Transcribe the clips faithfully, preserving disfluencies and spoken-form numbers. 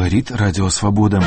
говорит Радио Свобода.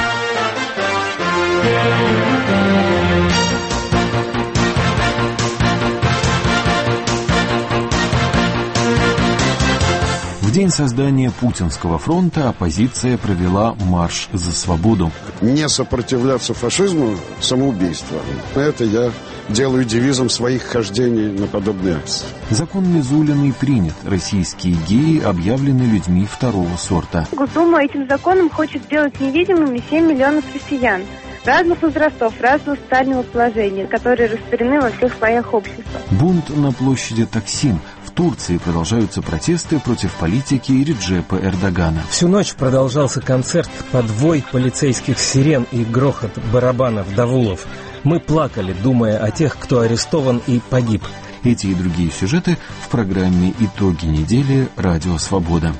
В день создания Путинского фронта оппозиция провела марш за свободу. Не сопротивляться фашизму – самоубийство. Это я делаю девизом своих хождений на подобные акции. Закон Мизулиной принят. Российские геи объявлены людьми второго сорта. Госдума этим законом хочет сделать невидимыми семь миллионов россиян разных возрастов, разного социального положения, которые распределены во всех слоях общества. Бунт на площади Таксим. В Турции продолжаются протесты против политики Реджепа Эрдогана. Всю ночь продолжался концерт под вой полицейских сирен и грохот барабанов давулов. Мы плакали, думая о тех, кто арестован и погиб. Эти и другие сюжеты в программе «Итоги недели. Радио Свобода».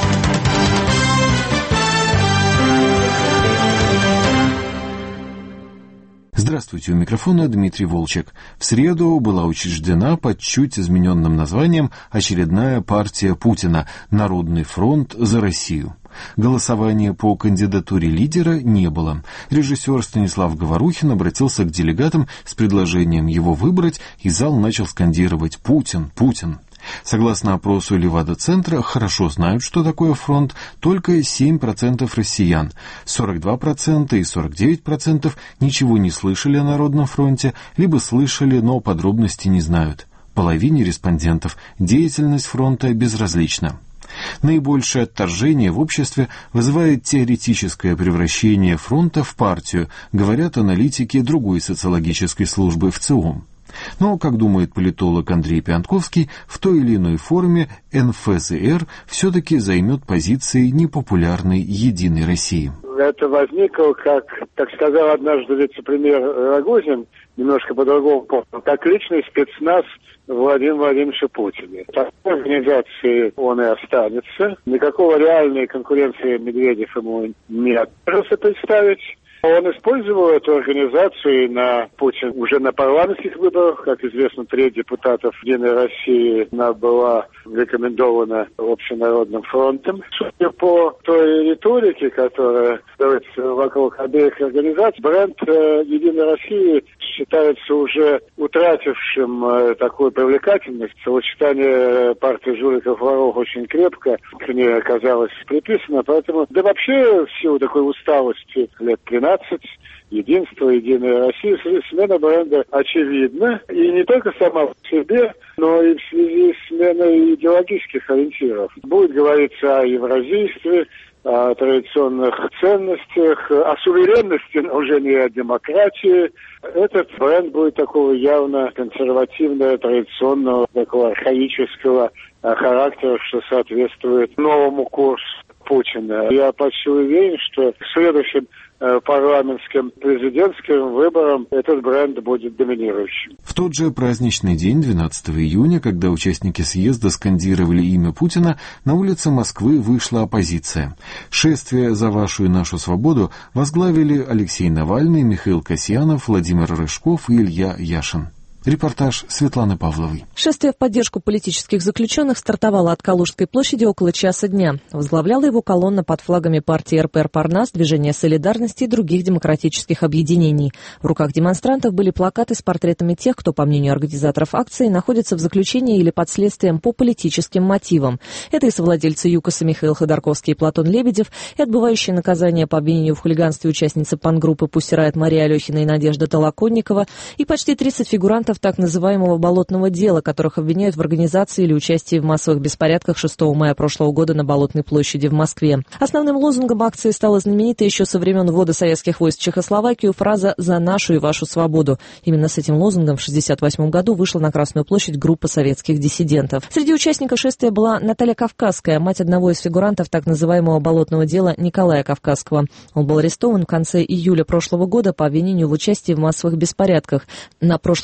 Здравствуйте, у микрофона Дмитрий Волчек. В среду была учреждена под чуть измененным названием очередная партия Путина «Народный фронт за Россию». Голосования по кандидатуре лидера не было. Режиссер Станислав Говорухин обратился к делегатам с предложением его выбрать, и зал начал скандировать «Путин, Путин». Согласно опросу Левада-центра, хорошо знают, что такое фронт, только семь процентов россиян. сорок два процента и сорок девять процентов ничего не слышали о Народном фронте, либо слышали, но подробности не знают. Половине респондентов деятельность фронта безразлична. Наибольшее отторжение в обществе вызывает теоретическое превращение фронта в партию, говорят аналитики другой социологической службы ВЦИОМ. Но, как думает политолог Андрей Пиантковский, в той или иной форме эн эф зэ эр все-таки займет позиции непопулярной «Единой России». Это возникло, как, как сказал однажды вице-премьер Рогозин, немножко по-другому, как личный спецназ Владимира Владимировича Путина. Такой организации он и останется. Никакого реальной конкуренции Медведев ему не отказался представить. Он использовал эту организацию на Путин уже на парламентских выборах. Как известно, треть депутатов «Единой России» она была рекомендована Общенародным фронтом. Судя по той риторике, которая дается вокруг обеих организаций, бренд «Единой России» считается уже утратившим такую привлекательность. Сочетание партии жуликов-воров очень крепко к ней оказалось приписано. Поэтому, да вообще, в силу такой усталости лет тринадцать, единство, Единая Россия, смена бренда очевидна. И не только сама по себе, но и в связи с сменой идеологических ориентиров. Будет говориться о евразийстве, о традиционных ценностях, о суверенности, но уже не о демократии. Этот бренд будет такого явно консервативного, традиционного, такого архаического характера, что соответствует новому курсу Путина. Я почти уверен, что в следующем парламентским президентским выборам этот бренд будет доминирующим. В тот же праздничный день, двенадцатого июня, когда участники съезда скандировали имя Путина, на улице Москвы вышла оппозиция. Шествие за вашу и нашу свободу возглавили Алексей Навальный, Михаил Касьянов, Владимир Рыжков и Илья Яшин. Репортаж Светланы Павловой. Шествие в поддержку политических заключенных стартовало от Калужской площади около часа дня. Возглавляла его колонна под флагами партии эр пэ эр Парнас, Движения солидарности и других демократических объединений. В руках демонстрантов были плакаты с портретами тех, кто, по мнению организаторов акции, находится в заключении или под следствием по политическим мотивам. Это и совладельцы ЮКОСа Михаил Ходорковский и Платон Лебедев, и отбывающие наказание по обвинению в хулиганстве участницы пангруппы «Пусть сирает» Мария Алехина и Надежда Толоконникова, и почти тридцать фигурантов так называемого болотного дела, которых обвиняют в организации или участии в массовых беспорядках шестого мая прошлого года на Болотной площади в Москве. Основным лозунгом акции стала знаменитая еще со времен ввода советских войск в Чехословакию фраза «За нашу и вашу свободу». Именно с этим лозунгом в шестьдесят восьмом году вышла на Красную площадь группа советских диссидентов. Среди участников шествия была Наталья Кавказская, мать одного из фигурантов так называемого болотного дела Николая Кавказского. Он был арестован в конце июля прошлого года по обвинению в участии в массовых беспорядках. На прошлой неделе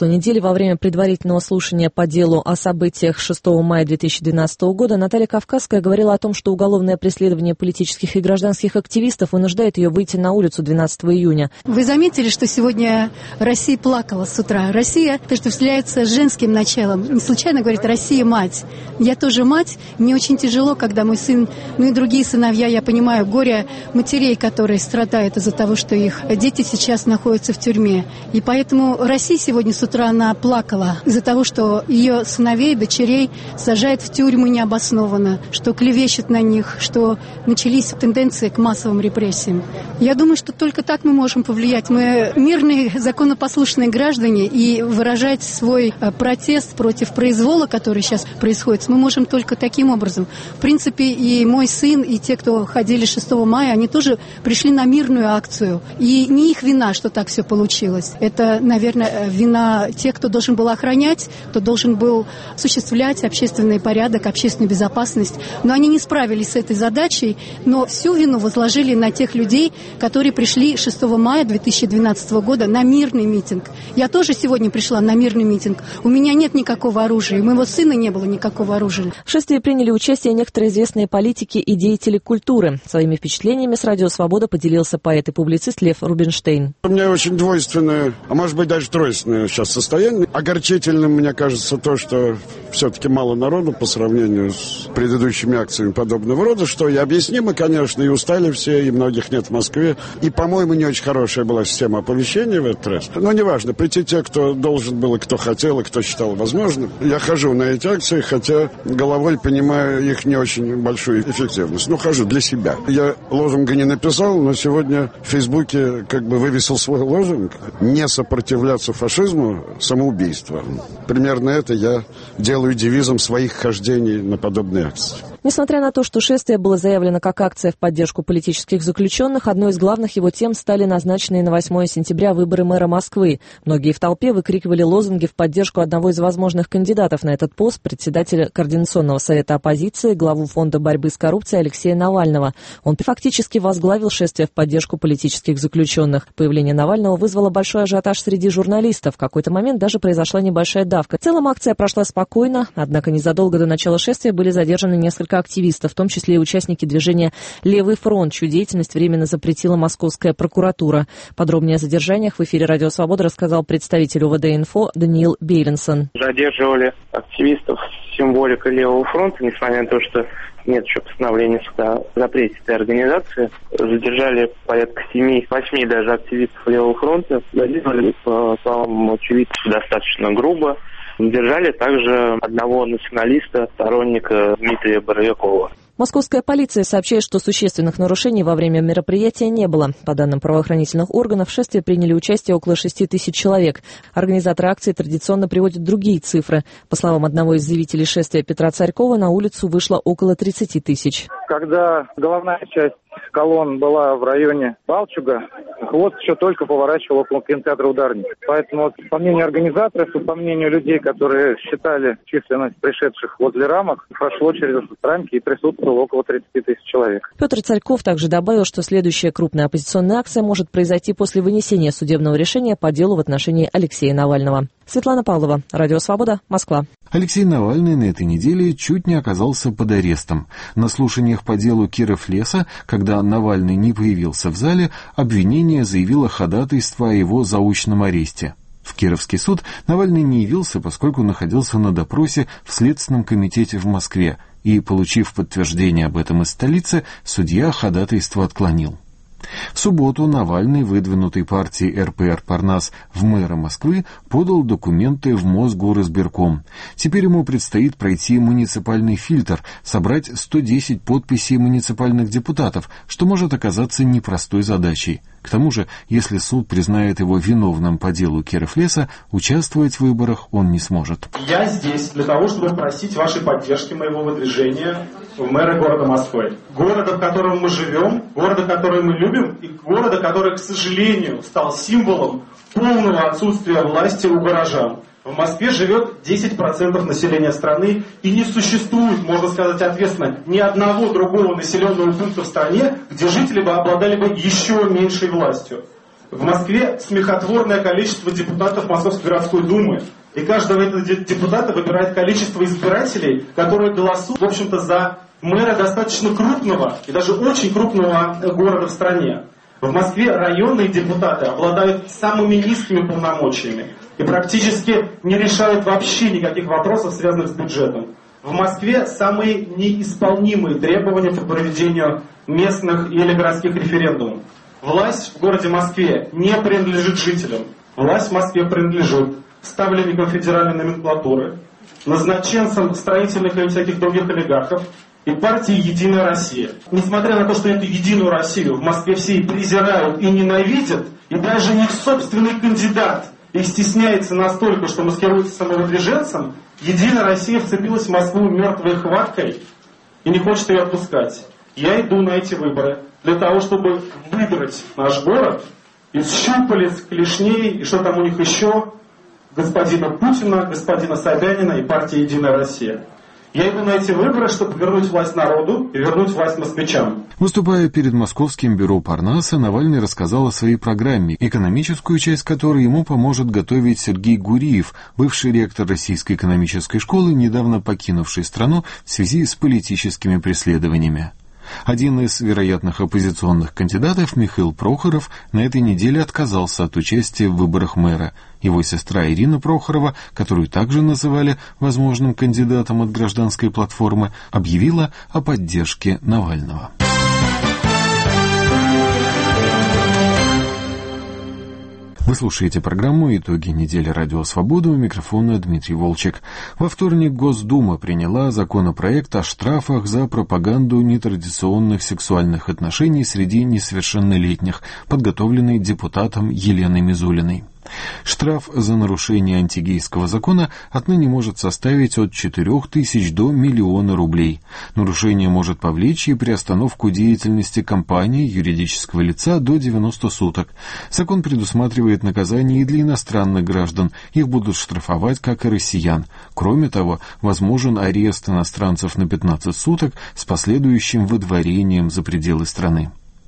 во время предварительного слушания по делу о событиях шестого мая две тысячи двенадцатого года Наталья Кавказская говорила о том, что уголовное преследование политических и гражданских активистов вынуждает ее выйти на улицу двенадцатого июня. Вы заметили, что сегодня Россия плакала с утра? Россия отождествляется с женским началом. Не случайно говорит «Россия – мать». Я тоже мать. Мне очень тяжело, когда мой сын, ну и другие сыновья, я понимаю, горе матерей, которые страдают из-за того, что их дети сейчас находятся в тюрьме. И поэтому Россия сегодня с утра она плакала из-за того, что ее сыновей, дочерей сажают в тюрьму необоснованно, что клевещут на них, что начались тенденции к массовым репрессиям. Я думаю, что только так мы можем повлиять. Мы мирные, законопослушные граждане, и выражать свой протест против произвола, который сейчас происходит, мы можем только таким образом. В принципе, и мой сын, и те, кто ходили шестого мая, они тоже пришли на мирную акцию. И не их вина, что так все получилось. Это, наверное, вина тех, кто должен был охранять, кто должен был осуществлять общественный порядок, общественную безопасность. Но они не справились с этой задачей, но всю вину возложили на тех людей, которые пришли шестого мая две тысячи двенадцатого года на мирный митинг. Я тоже сегодня пришла на мирный митинг. У меня нет никакого оружия, у моего сына не было никакого оружия. В шествии приняли участие некоторые известные политики и деятели культуры. Своими впечатлениями с «Радио Свобода» поделился поэт и публицист Лев Рубинштейн. У меня очень двойственное, а может быть даже тройственное сейчас состояние. Огорчительным, мне кажется, то, что все-таки мало народу по сравнению с предыдущими акциями подобного рода, что и объяснимо, конечно, и устали все, и многих нет в Москве. И, по-моему, не очень хорошая была система оповещения в этот раз. Но неважно, прийти те, кто должен был, и кто хотел, и кто считал возможным. Я хожу на эти акции, хотя головой понимаю их не очень большую эффективность. Ну, хожу для себя. Я лозунга не написал, но сегодня в Фейсбуке как бы вывесил свой лозунг: «Не сопротивляться фашизму – самоубийство». Примерно это я делаю девизом своих хождений на подобные акции. Несмотря на то, что шествие было заявлено как акция в поддержку политических заключенных, одной из главных его тем стали назначенные на восьмое сентября выборы мэра Москвы. Многие в толпе выкрикивали лозунги в поддержку одного из возможных кандидатов на этот пост, председателя Координационного совета оппозиции, главу Фонда борьбы с коррупцией Алексея Навального. Он фактически возглавил шествие в поддержку политических заключенных. Появление Навального вызвало большой ажиотаж среди журналистов. В какой-то момент даже произошла небольшая давка. В целом акция прошла спокойно, однако незадолго до начала шествия были задержаны несколько активистов, в том числе и участники движения «Левый фронт», чью деятельность временно запретила московская прокуратура. Подробнее о задержаниях в эфире «Радио Свобода» рассказал представитель УВД-Инфо Даниил Бейленсон. Задерживали активистов с символикой «Левого фронта», несмотря на то, что нет еще постановления суда о запрете этой организации. Задержали порядка семи-восьми даже активистов «Левого фронта». Задержали, по словам очевидцев, достаточно грубо. Задержали также одного националиста, сторонника Дмитрия Боровикова. Московская полиция сообщает, что существенных нарушений во время мероприятия не было. По данным правоохранительных органов, в шествии приняли участие около шести тысяч человек. Организаторы акции традиционно приводят другие цифры. По словам одного из заявителей шествия Петра Царькова, на улицу вышло около тридцати тысяч. Когда головная часть колонн была в районе Балчуга, хвост еще только поворачивал около кинотеатра «Ударник». Поэтому, по мнению организаторов и по мнению людей, которые считали численность пришедших возле рамок, прошло через рамки и присутствовало около тридцати тысяч человек. Петр Царьков также добавил, что следующая крупная оппозиционная акция может произойти после вынесения судебного решения по делу в отношении Алексея Навального. Светлана Павлова, Радио Свобода, Москва. Алексей Навальный на этой неделе чуть не оказался под арестом. На слушаниях по делу Киров-Леса, когда Навальный не появился в зале, обвинение заявило ходатайство о его заочном аресте. В Кировский суд Навальный не явился, поскольку находился на допросе в Следственном комитете в Москве, и, получив подтверждение об этом из столицы, судья ходатайство отклонил. В субботу Навальный, выдвинутый партией эр пэ эр Парнас в мэра Москвы, подал документы в Мосгоризбирком. Теперь ему предстоит пройти муниципальный фильтр, собрать сто десять подписей муниципальных депутатов, что может оказаться непростой задачей. К тому же, если суд признает его виновным по делу Киров-Леса, участвовать в выборах он не сможет. Я здесь для того, чтобы просить вашей поддержки моего выдвижения в мэра города Москвы. Города, в котором мы живем, города, который мы любим, и города, который, к сожалению, стал символом полного отсутствия власти у горожан. В Москве живет десять процентов населения страны, и не существует, можно сказать ответственно, ни одного другого населенного пункта в стране, где жители бы обладали бы еще меньшей властью. В Москве смехотворное количество депутатов Московской городской думы. И каждого этого депутата выбирает количество избирателей, которые голосуют, в общем-то, за мэра достаточно крупного и даже очень крупного города в стране. В Москве районные депутаты обладают самыми низкими полномочиями и практически не решают вообще никаких вопросов, связанных с бюджетом. В Москве самые неисполнимые требования по проведению местных или городских референдумов. Власть в городе Москве не принадлежит жителям. Власть в Москве принадлежит ставленникам федеральной номенклатуры, назначенцам строительных и всяких других олигархов и партии «Единая Россия». Несмотря на то, что эту «Единую Россию» в Москве все и презирают, и ненавидят, и даже их собственный кандидат их стесняется настолько, что маскируется самовыдвиженцем, «Единая Россия» вцепилась в Москву мертвой хваткой и не хочет ее отпускать. Я иду на эти выборы для того, чтобы выдрать наш город из щупалец, клешней и что там у них еще, господина Путина, господина Собянина и партии «Единая Россия». Я иду на эти выборы, чтобы вернуть власть народу и вернуть власть москвичам. Выступая перед Московским бюро Парнаса, Навальный рассказал о своей программе, экономическую часть которой ему поможет готовить Сергей Гуриев, бывший ректор Российской экономической школы, недавно покинувший страну в связи с политическими преследованиями. Один из вероятных оппозиционных кандидатов, Михаил Прохоров, на этой неделе отказался от участия в выборах мэра. Его сестра Ирина Прохорова, которую также называли возможным кандидатом от гражданской платформы, объявила о поддержке Навального. Вы слушаете программу «Итоги недели Радио Свобода», у микрофона Дмитрий Волчек. Во вторник Госдума приняла законопроект о штрафах за пропаганду нетрадиционных сексуальных отношений среди несовершеннолетних, подготовленный депутатом Еленой Мизулиной. Штраф за нарушение антигейского закона отныне может составить от четырех тысяч до миллиона рублей. Нарушение может повлечь и приостановку деятельности компании, юридического лица до девяноста суток. Закон предусматривает наказание и для иностранных граждан. Их будут штрафовать, как и россиян. Кроме того, возможен арест иностранцев на пятнадцать суток с последующим выдворением за пределы страны.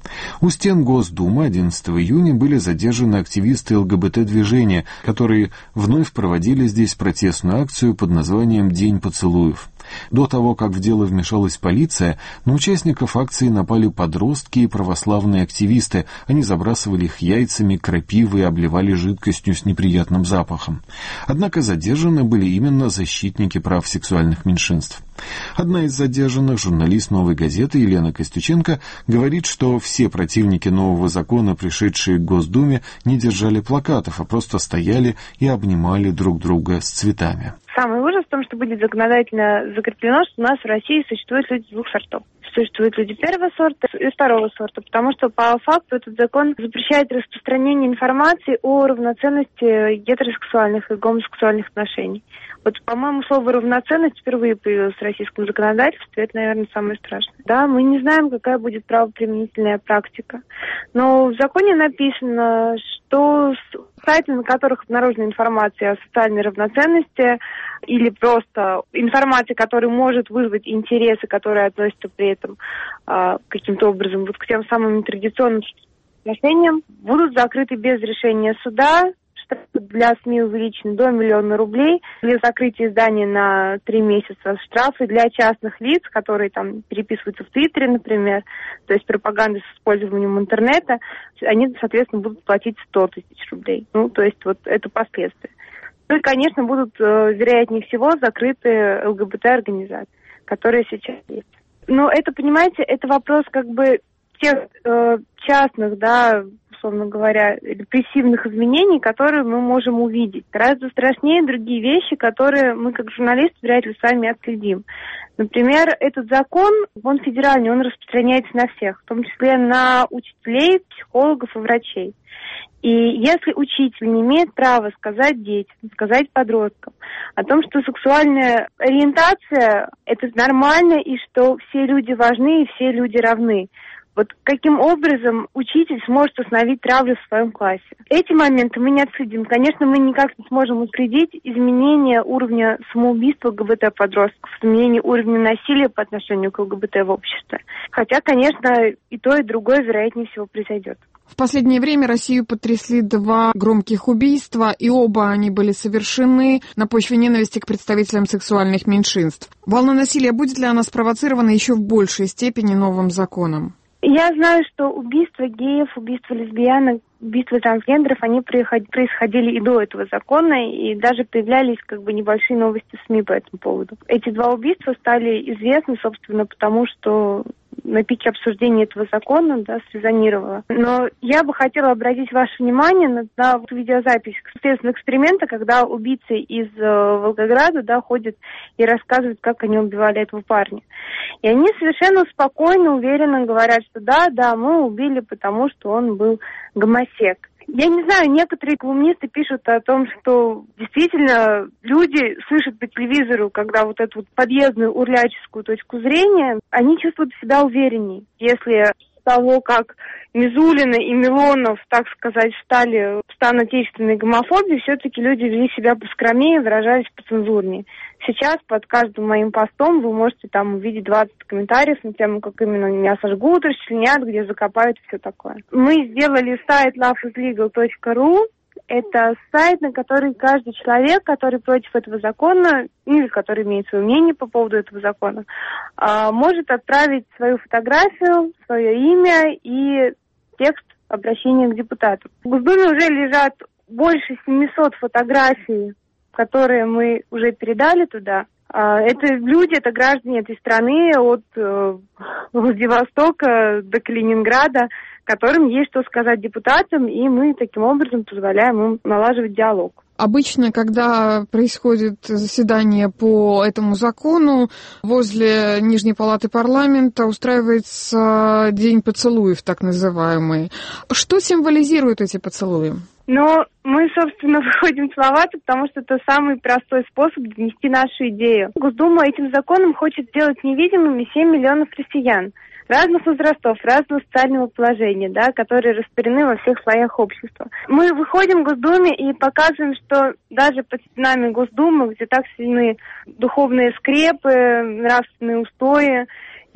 У стен Госдумы одиннадцатого июня были задержаны активисты ЛГБТ-движения, которые вновь проводили здесь протестную акцию под названием «День поцелуев». До того, как в дело вмешалась полиция, на участников акции напали подростки и православные активисты. Они забрасывали их яйцами, крапивой и обливали жидкостью с неприятным запахом. Однако задержаны были именно защитники прав сексуальных меньшинств. Одна из задержанных, журналист «Новой газеты» Елена Костюченко, говорит, что все противники нового закона, пришедшие к Госдуме, не держали плакатов, а просто стояли и обнимали друг друга с цветами. Самый ужас в том, что будет законодательно закреплено, что у нас в России существуют люди двух сортов. Существуют люди первого сорта и второго сорта, потому что по факту этот закон запрещает распространение информации о равноценности гетеросексуальных и гомосексуальных отношений. Вот, по-моему, слово «равноценность» впервые появилось в российском законодательстве, это, наверное, самое страшное. Да, мы не знаем, какая будет правоприменительная практика, но в законе написано, что сайты, на которых обнаружена информация о социальной равноценности или просто информация, которая может вызвать интересы, которые относятся при этом э, каким-то образом вот к тем самым нетрадиционным отношениям, будут закрыты без решения суда. Штрафы для СМИ увеличены до миллиона рублей, для закрытия издания на три месяца штрафы для частных лиц, которые там переписываются в Твиттере, например, то есть пропаганда с использованием интернета, они, соответственно, будут платить сто тысяч рублей. Ну, то есть вот это последствия. Ну и, конечно, будут, вероятнее всего, закрыты ЛГБТ-организации, которые сейчас есть. Но это, понимаете, это вопрос как бы тех э, частных, да, условно говоря, репрессивных изменений, которые мы можем увидеть. Гораздо страшнее другие вещи, которые мы, как журналисты, вряд ли сами отследим. Например, этот закон, он федеральный, он распространяется на всех, в том числе на учителей, психологов и врачей. И если учитель не имеет права сказать детям, сказать подросткам о том, что сексуальная ориентация – это нормально, и что все люди важны, и все люди равны, Вот каким образом учитель сможет остановить травлю в своем классе. Эти моменты мы не отследим. Конечно, мы никак не сможем отследить изменение уровня самоубийства ЛГБТ-подростков, изменение уровня насилия по отношению к ЛГБТ в обществе. Хотя, конечно, и то, и другое, вероятнее всего, произойдет. В последнее время Россию потрясли два громких убийства, и оба они были совершены на почве ненависти к представителям сексуальных меньшинств. Волна насилия будет ли она спровоцирована еще в большей степени новым законом? Я знаю, что убийства геев, убийства лесбиянок, убийства трансгендеров, они происходили и до этого закона, и даже появлялись как бы небольшие новости в СМИ по этому поводу. Эти два убийства стали известны, собственно, потому что на пике обсуждения этого закона, да, срезонировало. Но я бы хотела обратить ваше внимание на, на видеозапись следственного эксперимента, когда убийцы из э, Волгограда, да, ходят и рассказывают, как они убивали этого парня. И они совершенно спокойно, уверенно говорят, что да, да, мы убили, потому что он был гомосек. Я не знаю, некоторые колумнисты пишут о том, что действительно люди слышат по телевизору, когда вот эту вот подъездную урляческую точку зрения, они чувствуют себя увереннее. Если с того, как Мизулина и Милонов, так сказать, стали в стан отечественной гомофобии, все-таки люди вели себя поскромнее, выражались поцензурнее. Сейчас под каждым моим постом вы можете там увидеть двадцать комментариев на тему, как именно меня сожгут, расчленят, где закопают, все такое. Мы сделали сайт лав из лигал точка ру. Это сайт, на который каждый человек, который против этого закона, или который имеет свое мнение по поводу этого закона, может отправить свою фотографию, свое имя и текст обращения к депутату. В Госдуме уже лежат больше семисот фотографий, которые мы уже передали туда. Это люди, это граждане этой страны от э, Владивостока до Калининграда, которым есть что сказать депутатам, и мы таким образом позволяем им налаживать диалог. Обычно, когда происходит заседание по этому закону, возле Нижней палаты парламента устраивается день поцелуев, так называемый. Что символизируют эти поцелуи? Но мы, собственно, выходим целоваться, потому что это самый простой способ донести нашу идею. Госдума этим законом хочет сделать невидимыми семь миллионов россиян разных возрастов, разного социального положения, да, которые распределены во всех слоях общества. Мы выходим в Госдуме и показываем, что даже под стенами Госдумы, где так сильны духовные скрепы, нравственные устои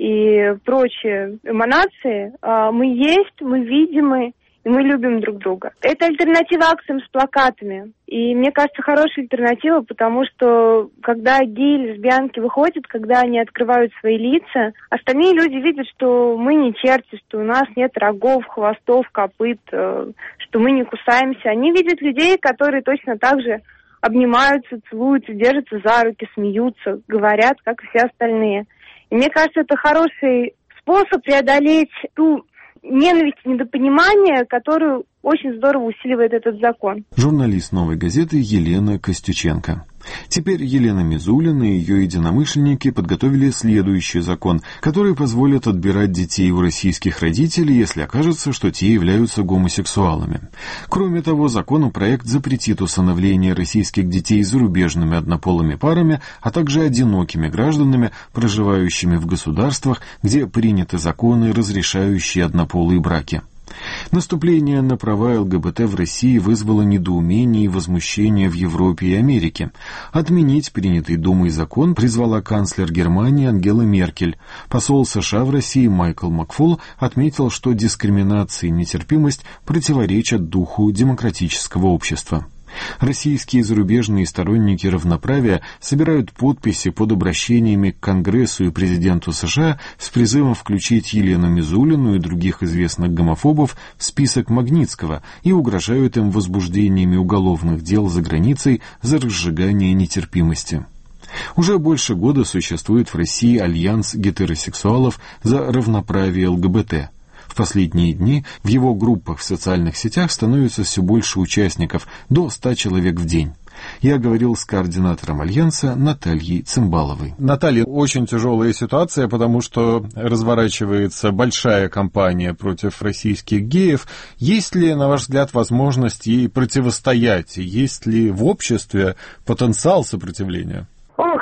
и прочие эманации, мы есть, мы видимы, и мы любим друг друга. Это альтернатива акциям с плакатами. И мне кажется, хорошая альтернатива, потому что когда геи, лесбиянки выходят, когда они открывают свои лица, остальные люди видят, что мы не черти, что у нас нет рогов, хвостов, копыт, что мы не кусаемся. Они видят людей, которые точно так же обнимаются, целуются, держатся за руки, смеются, говорят, как и все остальные. И мне кажется, это хороший способ преодолеть ту ненависть и недопонимание, которую очень здорово усиливает этот закон. Журналист «Новой газеты» Елена Костюченко. Теперь Елена Мизулина и ее единомышленники подготовили следующий закон, который позволит отбирать детей у российских родителей, если окажется, что те являются гомосексуалами. Кроме того, законопроект запретит усыновление российских детей зарубежными однополыми парами, а также одинокими гражданами, проживающими в государствах, где приняты законы, разрешающие однополые браки. Наступление на права ЛГБТ в России вызвало недоумение и возмущение в Европе и Америке. Отменить принятый Думой закон призвала канцлер Германии Ангела Меркель. Посол США в России Майкл Макфол отметил, что дискриминация и нетерпимость противоречат духу демократического общества. Российские и зарубежные сторонники равноправия собирают подписи под обращениями к Конгрессу и президенту США с призывом включить Елену Мизулину и других известных гомофобов в список Магнитского и угрожают им возбуждениями уголовных дел за границей за разжигание нетерпимости. Уже больше года существует в России альянс гетеросексуалов за равноправие ЛГБТ. В последние дни в его группах в социальных сетях становится все больше участников, до ста человек в день. Я говорил с координатором Альянса Натальей Цымбаловой. Наталья, очень тяжелая ситуация, потому что разворачивается большая кампания против российских геев. Есть ли, на ваш взгляд, возможность ей противостоять? Есть ли в обществе потенциал сопротивления? Ох,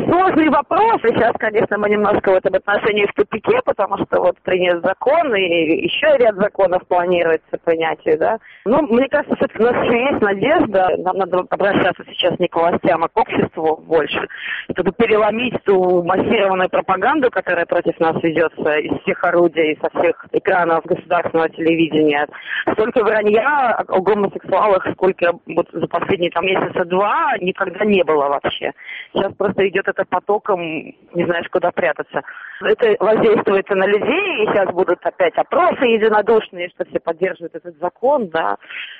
сложный вопрос. И сейчас, конечно, мы немножко в этом отношении в тупике, потому что вот принят закон, и еще ряд законов планируется принятие, да. Ну, мне кажется, все-таки у нас еще есть надежда. Нам надо обращаться сейчас не к властям, а к обществу больше, чтобы переломить ту массированную пропаганду, которая против нас ведется из всех орудий, со всех экранов государственного телевидения. Столько вранья о гомосексуалах, сколько вот за последние там месяца два никогда не было вообще. Сейчас просто идет это потоком, не знаешь, куда прятаться. Это воздействует на людей, и сейчас будут опять опросы единодушные, что все поддерживают этот закон, да.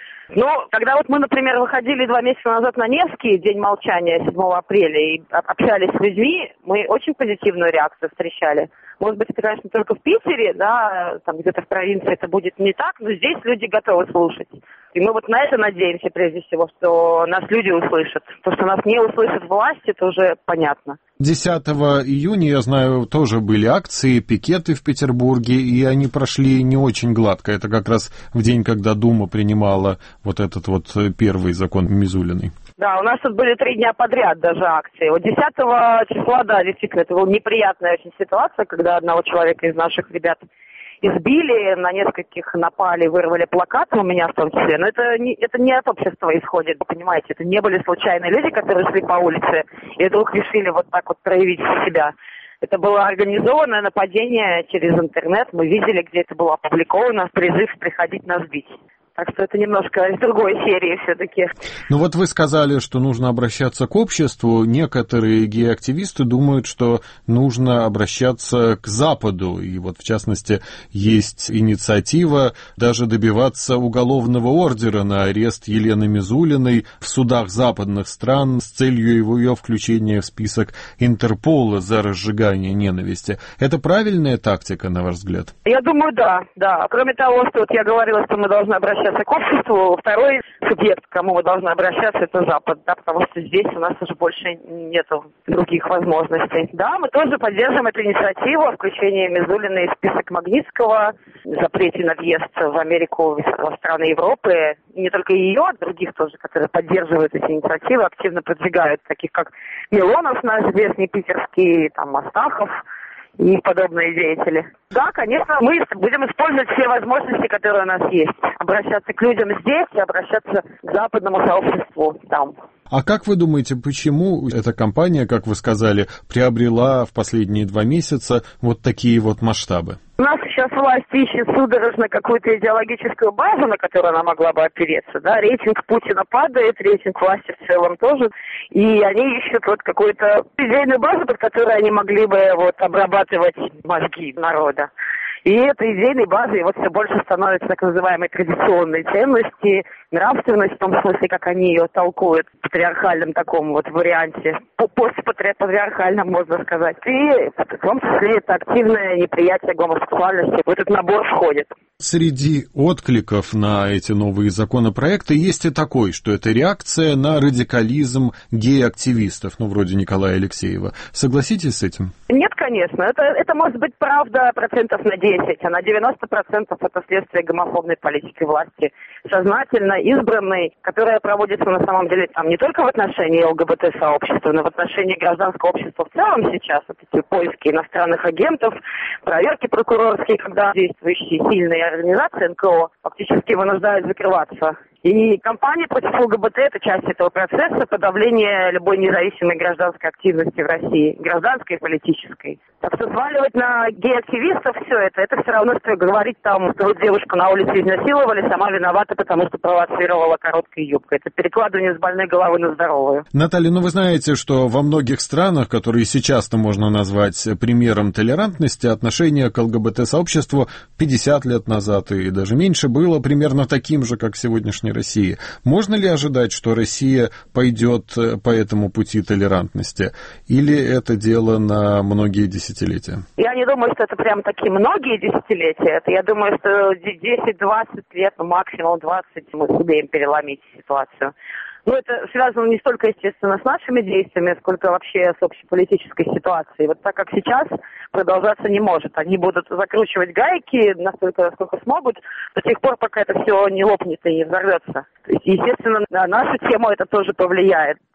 Но когда вот мы, например, выходили два месяца назад на Невский, День молчания, седьмого апреля, и общались с людьми, мы очень позитивную реакцию встречали. Может быть, это, конечно, только в Питере, да, там где-то в провинции это будет не так, но здесь люди готовы слушать. И мы вот на это надеемся, прежде всего, что нас люди услышат. То, что нас не услышат власти, это уже понятно. десятого июня, я знаю, тоже были акции, пикеты в Петербурге, и они прошли не очень гладко. Это как раз в день, когда Дума принимала вот этот вот первый закон Мизулиной. Да, у нас тут были три дня подряд даже акции. Вот десятого числа, да, действительно, это была неприятная очень ситуация, когда одного человека из наших ребят избили, на нескольких напали, вырвали плакаты, у меня в том числе. Но это не, это не от общества исходит, вы понимаете. Это не были случайные люди, которые шли по улице и вдруг решили вот так вот проявить себя. Это было организованное нападение через интернет. Мы видели, где это было опубликовано, призыв приходить нас бить. Так что это немножко из другой серии все-таки. Ну вот вы сказали, что нужно обращаться к обществу. Некоторые гей-активисты думают, что нужно обращаться к Западу. И вот, в частности, есть инициатива даже добиваться уголовного ордера на арест Елены Мизулиной в судах западных стран с целью ее включения в список Интерпола за разжигание ненависти. Это правильная тактика, на ваш взгляд? Я думаю, да, да. Кроме того, что вот я говорила, что мы должны обращаться к обществу, второй субъект, к кому мы должны обращаться, это Запад, да, потому что здесь у нас уже больше нету других возможностей. Да, мы тоже поддерживаем эту инициативу о включении Мизулиной в список Магнитского, запрете на въезд в Америку, в страны Европы. И не только ее, а других тоже, которые поддерживают эти инициативы, активно продвигают, таких как Милонов, наш известный питерский, там, Астахов и подобные деятели. Да, конечно, мы будем использовать все возможности, которые у нас есть. Обращаться к людям здесь и обращаться к западному сообществу там. А как вы думаете, почему эта кампания, как вы сказали, приобрела в последние два месяца вот такие вот масштабы? У нас сейчас власть ищет судорожно какую-то идеологическую базу, на которую она могла бы опереться. Да? Рейтинг Путина падает, рейтинг власти в целом тоже. И они ищут вот какую-то идейную базу, под которой они могли бы вот обрабатывать мозги народа. И этой идейной базой вот все больше становятся так называемые традиционные ценности, нравственность, в том смысле, как они ее толкуют в патриархальном таком вот варианте, постпатриархальном, можно сказать. И в том числе это активное неприятие гомосексуальности в этот набор входит. Среди откликов на эти новые законопроекты есть и такой, что это реакция на радикализм гей-активистов, ну, вроде Николая Алексеева. Согласитесь с этим? Нет, конечно. Это, это может быть правда процентов на десять, а на девяносто процентов это следствие гомофобной политики власти, сознательно избранной, которая проводится на самом деле там не только в отношении ЛГБТ-сообщества, но в отношении гражданского общества в целом сейчас. Вот эти поиски иностранных агентов, проверки прокурорские, когда действующие сильные организации эн ка о фактически вынуждают закрываться. И кампания против ЛГБТ – это часть этого процесса подавления любой независимой гражданской активности в России, гражданской и политической. Так что сваливать на гей-активистов все это, это все равно, что говорить там, что вот девушку на улице изнасиловали, сама виновата, потому что провоцировала короткой юбкой. Это перекладывание с больной головы на здоровую. Наталья, ну вы знаете, что во многих странах, которые сейчас-то можно назвать примером толерантности, отношение к ЛГБТ-сообществу пятьдесят лет назад и даже меньше было примерно таким же, как сегодняшний России. Можно ли ожидать, что Россия пойдет по этому пути толерантности? Или это дело на многие десятилетия? Я не думаю, что это прям такие многие десятилетия. Это, я думаю, что десять-двадцать лет, ну, максимум двадцать, мы сумеем переломить ситуацию. Ну, это связано не столько, естественно, с нашими действиями, сколько вообще с общеполитической ситуацией. Вот так как сейчас продолжаться не может. Они будут закручивать гайки настолько, насколько смогут, до тех пор, пока это все не лопнет и не взорвется. То есть, естественно, на нашу тему это тоже повлияет.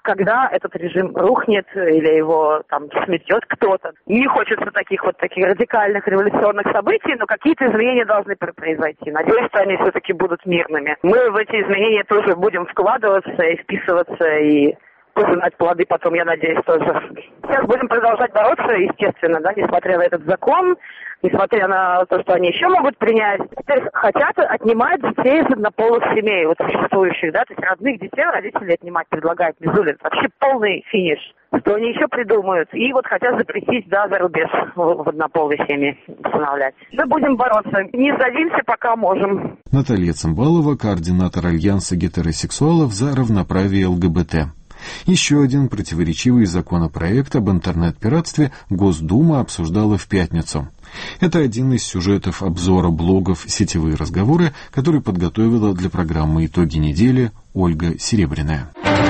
когда этот режим рухнет или его там сметет кто-то. Не хочется таких вот таких радикальных революционных событий, но какие-то изменения должны произойти. Надеюсь, что они все-таки будут мирными. Мы в эти изменения тоже будем вкладываться и вписываться, и пожинать плоды потом, я надеюсь, тоже. Сейчас будем продолжать бороться, естественно, да, несмотря на этот закон, несмотря на то, что они еще могут принять. Теперь хотят отнимать детей из однополых семей, вот существующих, да, то есть родных детей родители отнимать предлагают Мизулин. Вообще полный финиш. Что они еще придумают? И вот хотят запретить, да, за рубеж в, в однополые семьи устанавливать. Мы будем бороться. Не сдадимся, пока можем. Наталья Цымбалова, координатор Альянса гетеросексуалов за равноправие ЛГБТ. Еще один противоречивый законопроект об интернет-пиратстве Госдума обсуждала в пятницу. Это один из сюжетов обзора блогов «Сетевые разговоры», который подготовила для программы «Итоги недели» Ольга Серебряная.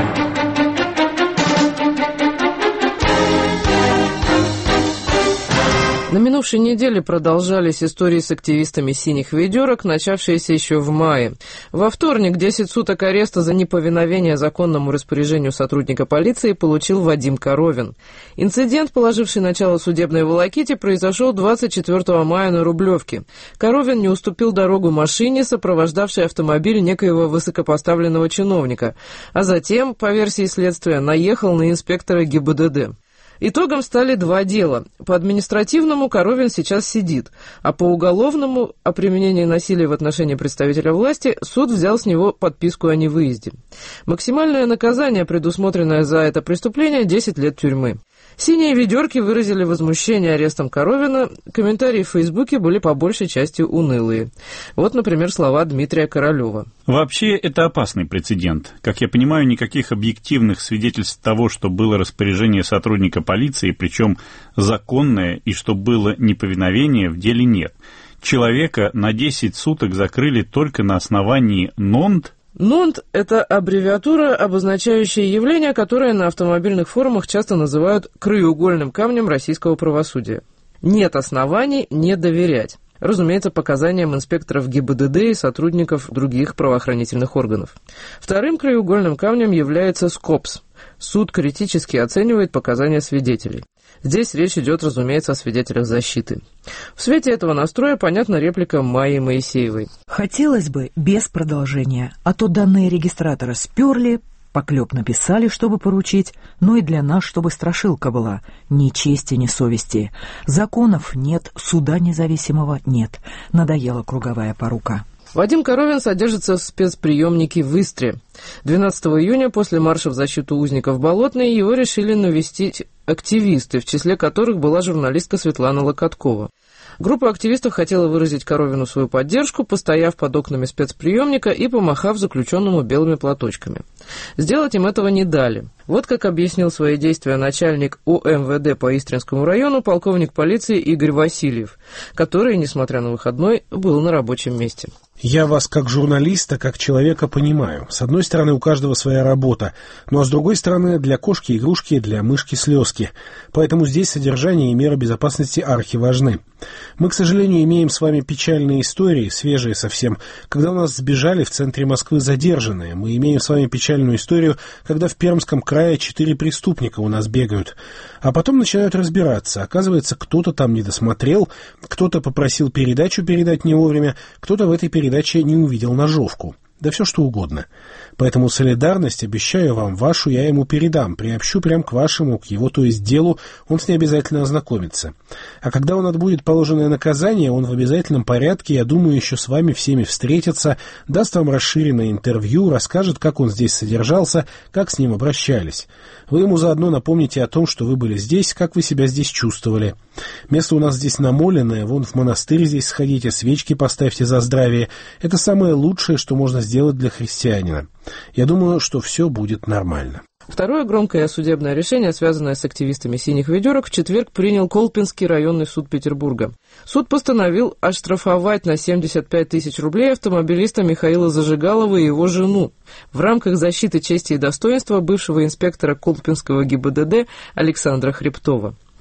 На минувшей неделе продолжались истории с активистами «Синих ведерок», начавшиеся еще в мае. Во вторник десять суток ареста за неповиновение законному распоряжению сотрудника полиции получил Вадим Коровин. Инцидент, положивший начало судебной волоките, произошел двадцать четвёртого мая на Рублевке. Коровин не уступил дорогу машине, сопровождавшей автомобиль некоего высокопоставленного чиновника, а затем, по версии следствия, наехал на инспектора ГИБДД. Итогом стали два дела. По административному Коровин сейчас сидит, а по уголовному о применении насилия в отношении представителя власти суд взял с него подписку о невыезде. Максимальное наказание, предусмотренное за это преступление, десять лет тюрьмы. «Синие ведерки» выразили возмущение арестом Коровина. Комментарии в Фейсбуке были по большей части унылые. Вот, например, слова Дмитрия Королева. Вообще, это опасный прецедент. Как я понимаю, никаких объективных свидетельств того, что было распоряжение сотрудника полиции, причем законное, и что было неповиновение, в деле нет. Человека на десять суток закрыли только на основании НОНД. НОНД – это аббревиатура, обозначающая явление, которое на автомобильных форумах часто называют краеугольным камнем российского правосудия. Нет оснований не доверять. Разумеется, показаниям инспекторов ГИБДД и сотрудников других правоохранительных органов. Вторым краеугольным камнем является СКОПС. Суд критически оценивает показания свидетелей. Здесь речь идет, разумеется, о свидетелях защиты. В свете этого настроя понятна реплика Майи Моисеевой. Хотелось бы без продолжения, а то данные регистратора сперли, поклеп написали, чтобы поручить, но и для нас, чтобы страшилка была. Ни чести, ни совести. Законов нет, суда независимого нет. Надоела круговая порука. Вадим Коровин содержится в спецприемнике в Истре. двенадцатого июня после марша в защиту узников Болотной его решили навестить активисты, в числе которых была журналистка Светлана Локоткова. Группа активистов хотела выразить Коровину свою поддержку, постояв под окнами спецприемника и помахав заключенному белыми платочками. Сделать им этого не дали. Вот как объяснил свои действия начальник ОМВД по Истринскому району полковник полиции Игорь Васильев, который, несмотря на выходной, был на рабочем месте. Я вас как журналиста, как человека понимаю. С одной стороны, у каждого своя работа, ну а с другой стороны, для кошки игрушки, для мышки слезки. Поэтому здесь содержание и меры безопасности архиважны. Мы, к сожалению, имеем с вами печальные истории, свежие совсем, когда у нас сбежали в центре Москвы задержанные. Мы имеем с вами печальную историю, когда в Пермском крае четыре преступника у нас бегают. А потом начинают разбираться. Оказывается, кто-то там не досмотрел, кто-то попросил передачу передать не вовремя, кто-то в этой передаче не увидел ножовку. Да все что угодно. Поэтому солидарность, обещаю вам, вашу я ему передам, приобщу прям к вашему, к его, то есть делу, он с ней обязательно ознакомится. А когда он отбудет положенное наказание, он в обязательном порядке, я думаю, еще с вами всеми встретится, даст вам расширенное интервью, расскажет, как он здесь содержался, как с ним обращались. Вы ему заодно напомните о том, что вы были здесь, как вы себя здесь чувствовали. Место у нас здесь намоленное, вон в монастырь здесь сходите, свечки поставьте за здравие. Это самое лучшее, что можно сделать для христианина. Я думаю, что все будет нормально. Второе громкое судебное решение, связанное с активистами «Синих ведерок», в четверг принял Колпинский районный суд Петербурга. Суд постановил оштрафовать на семьдесят пять тысяч рублей автомобилиста Михаила Зажигалова и его жену в рамках защиты чести и достоинства бывшего инспектора Колпинского ГИБДД Александра Хребтова.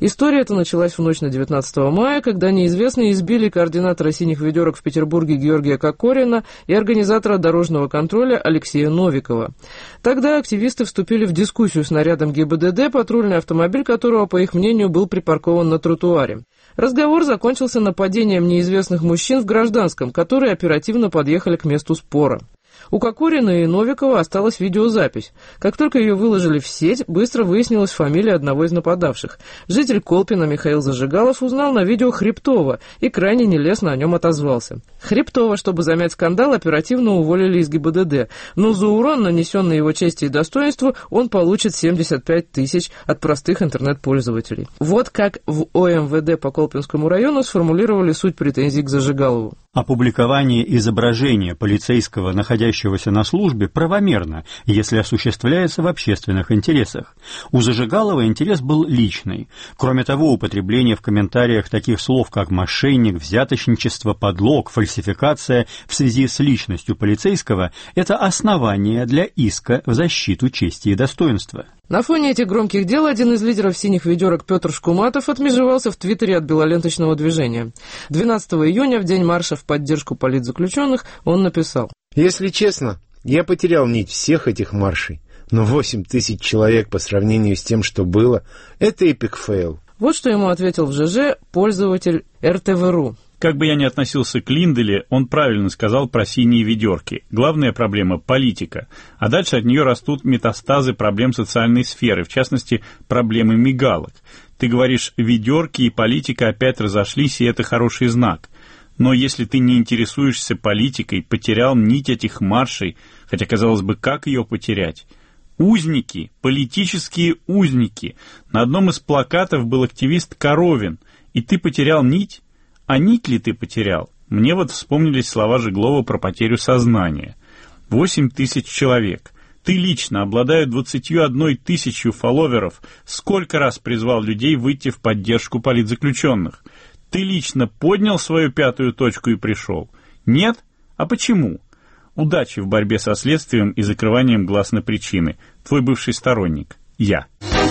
История эта началась в ночь на девятнадцатого мая, когда неизвестные избили координатора «Синих ведерок» в Петербурге Георгия Кокорина и организатора дорожного контроля Алексея Новикова. Тогда активисты вступили в дискуссию с нарядом ГИБДД, патрульный автомобиль которого, по их мнению, был припаркован на тротуаре. Разговор закончился нападением неизвестных мужчин в гражданском, которые оперативно подъехали к месту спора. У Кокорина и Новикова осталась видеозапись. Как только ее выложили в сеть, быстро выяснилась фамилия одного из нападавших. Житель Колпина Михаил Зажигалов узнал на видео Хребтова и крайне нелестно о нем отозвался. Хребтова, чтобы замять скандал, оперативно уволили из ГИБДД, но за урон, нанесенный его чести и достоинству, он получит семьдесят пять тысяч от простых интернет-пользователей. Вот как в О Эм Вэ Дэ по Колпинскому району сформулировали суть претензий к Зажигалову. Опубликование изображения полицейского, находящегося на службе, правомерно, если осуществляется в общественных интересах. У Зажигалова интерес был личный. Кроме того, употребление в комментариях таких слов, как «мошенник», «взяточничество», «подлог», «фальсификация» в связи с личностью полицейского – это основание для иска в защиту чести и достоинства. На фоне этих громких дел один из лидеров «Синих ведерок» Петр Шкуматов отмежевался в Твиттере от белоленточного движения. двенадцатого июня, в день марша в поддержку политзаключенных, он написал: «Если честно, я потерял нить всех этих маршей, но восемь тысяч человек по сравнению с тем, что было, это эпик фейл». Вот что ему ответил в Жэ Жэ пользователь Эр Тэ Вэ Ру. Как бы я ни относился к Линделе, он правильно сказал про синие ведерки. Главная проблема – политика. А дальше от нее растут метастазы проблем социальной сферы, в частности, проблемы мигалок. Ты говоришь, ведерки и политика опять разошлись, и это хороший знак. Но если ты не интересуешься политикой, потерял нить этих маршей, хотя, казалось бы, как ее потерять? Узники, политические узники. На одном из плакатов был активист Коровин, и ты потерял нить? А нить ли ты потерял? Мне вот вспомнились слова Жеглова про потерю сознания. Восемь тысяч человек. Ты лично, обладая двадцатью одной тысячью фолловеров, сколько раз призвал людей выйти в поддержку политзаключенных? Ты лично поднял свою пятую точку и пришел? Нет? А почему? Удачи в борьбе со следствием и закрыванием глаз на причины. Твой бывший сторонник. Я.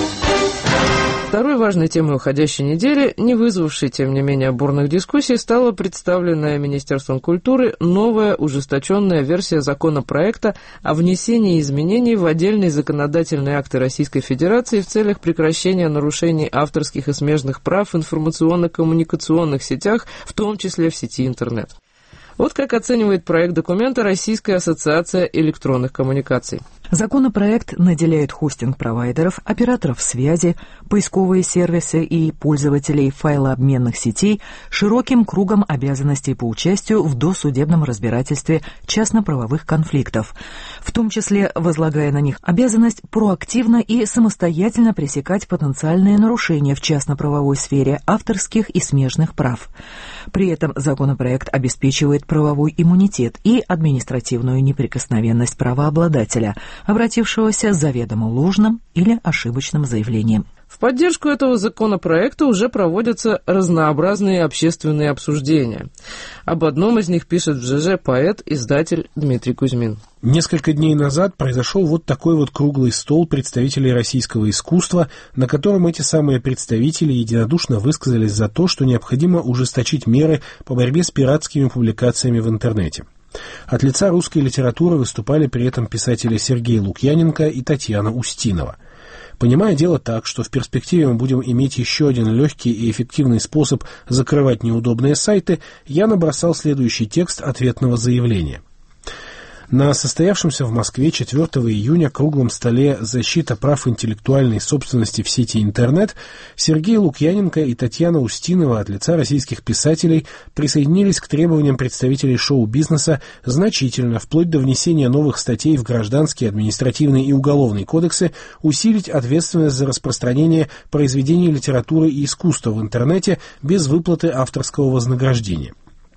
Второй важной темой уходящей недели, не вызвавшей, тем не менее, бурных дискуссий, стала представленная Министерством культуры новая ужесточенная версия законопроекта о внесении изменений в отдельные законодательные акты Российской Федерации в целях прекращения нарушений авторских и смежных прав в информационно-коммуникационных сетях, в том числе в сети интернет. Вот как оценивает проект документа Российская ассоциация электронных коммуникаций. Законопроект наделяет хостинг-провайдеров, операторов связи, поисковые сервисы и пользователей файлообменных сетей широким кругом обязанностей по участию в досудебном разбирательстве частно-правовых конфликтов, в том числе возлагая на них обязанность проактивно и самостоятельно пресекать потенциальные нарушения в частно-правовой сфере авторских и смежных прав. При этом законопроект обеспечивает правовой иммунитет и административную неприкосновенность правообладателя, обратившегося с заведомо ложным или ошибочным заявлением. В поддержку этого законопроекта уже проводятся разнообразные общественные обсуждения. Об одном из них пишет в Жэ Жэ поэт-издатель Дмитрий Кузьмин. Несколько дней назад произошел вот такой вот круглый стол представителей российского искусства, на котором эти самые представители единодушно высказались за то, что необходимо ужесточить меры по борьбе с пиратскими публикациями в интернете. От лица русской литературы выступали при этом писатели Сергей Лукьяненко и Татьяна Устинова. Понимая дело так, что в перспективе мы будем иметь еще один легкий и эффективный способ закрывать неудобные сайты, я набросал следующий текст ответного заявления. На состоявшемся в Москве четвёртого июня круглом столе «Защита прав интеллектуальной собственности в сети интернет» Сергей Лукьяненко и Татьяна Устинова от лица российских писателей присоединились к требованиям представителей шоу-бизнеса значительно, вплоть до внесения новых статей в Гражданский, Административный и Уголовный кодексы, усилить ответственность за распространение произведений литературы и искусства в интернете без выплаты авторского вознаграждения.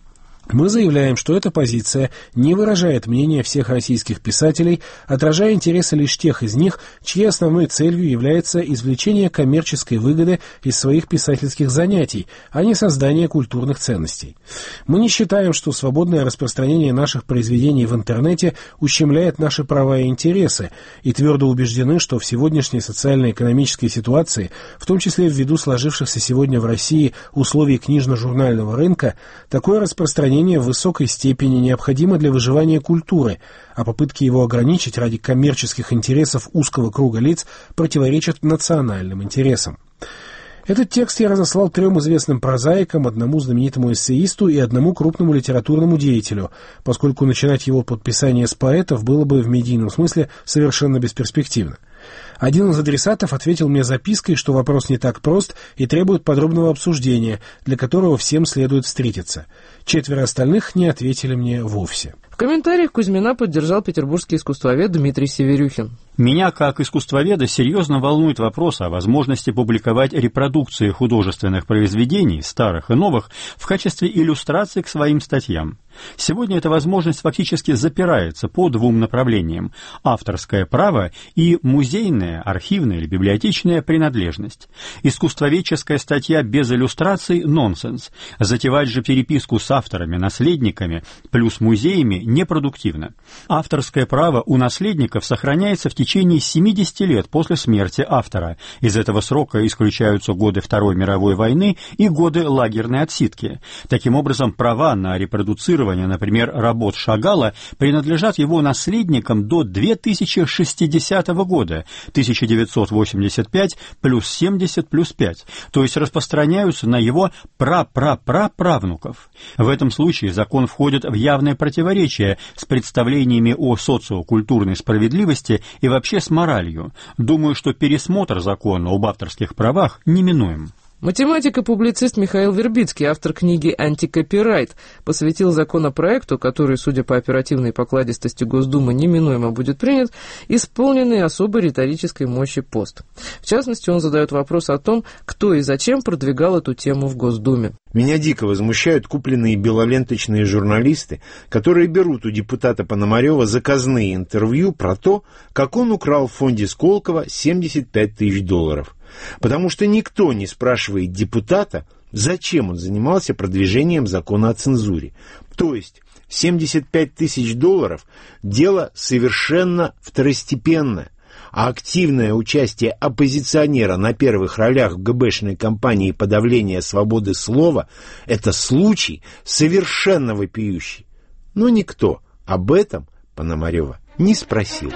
Мы заявляем, что эта позиция не выражает мнения всех российских писателей, отражая интересы лишь тех из них, чьей основной целью является извлечение коммерческой выгоды из своих писательских занятий, а не создание культурных ценностей. Мы не считаем, что свободное распространение наших произведений в интернете ущемляет наши права и интересы, и твердо убеждены, что в сегодняшней социально-экономической ситуации, в том числе ввиду сложившихся сегодня в России условий книжно-журнального рынка, такое распространение в высокой степени необходимо для выживания культуры, а попытки его ограничить ради коммерческих интересов узкого круга лиц противоречат национальным интересам. Этот текст я разослал трем известным прозаикам, одному знаменитому эссеисту и одному крупному литературному деятелю, поскольку начинать его подписание с поэтов было бы в медийном смысле совершенно бесперспективно. Один из адресатов ответил мне запиской, что вопрос не так прост и требует подробного обсуждения, для которого всем следует встретиться. Четверо остальных не ответили мне вовсе. В комментариях Кузьмина поддержал петербургский искусствовед Дмитрий Северюхин. Меня, как искусствоведа, серьезно волнует вопрос о возможности публиковать репродукции художественных произведений, старых и новых, в качестве иллюстраций к своим статьям. Сегодня эта возможность фактически запирается по двум направлениям – авторское право и музейная, архивная или библиотечная принадлежность. Искусствоведческая статья без иллюстраций – нонсенс. Затевать же переписку с авторами, наследниками плюс музеями непродуктивно. Авторское право у наследников сохраняется в течение семидесяти лет после смерти автора. Из этого срока исключаются годы Второй мировой войны и годы лагерной отсидки. Таким образом, права на репродуцирование, например, работ Шагала, принадлежат его наследникам до две тысячи шестидесятого года, тысяча девятьсот восемьдесят пять плюс семьдесят плюс пять, то есть распространяются на его пра-пра-пра-правнуков. В этом случае закон входит в явное противоречие с представлениями о социокультурной справедливости и вообще с моралью. Думаю, что пересмотр закона об авторских правах неминуем. Математик и публицист Михаил Вербицкий, автор книги «Антикопирайт», посвятил законопроекту, который, судя по оперативной покладистости Госдумы, неминуемо будет принят, исполненный особой риторической мощи пост. В частности, он задает вопрос о том, кто и зачем продвигал эту тему в Госдуме. Меня дико возмущают купленные белоленточные журналисты, которые берут у депутата Пономарева заказные интервью про то, как он украл в фонде Сколково семьдесят пять тысяч долларов. Потому что никто не спрашивает депутата, зачем он занимался продвижением закона о цензуре. То есть семьдесят пять тысяч долларов – дело совершенно второстепенное. А активное участие оппозиционера на первых ролях в ГБшной кампании подавления свободы слова – это случай совершенно вопиющий. Но никто об этом Пономарева не спросил.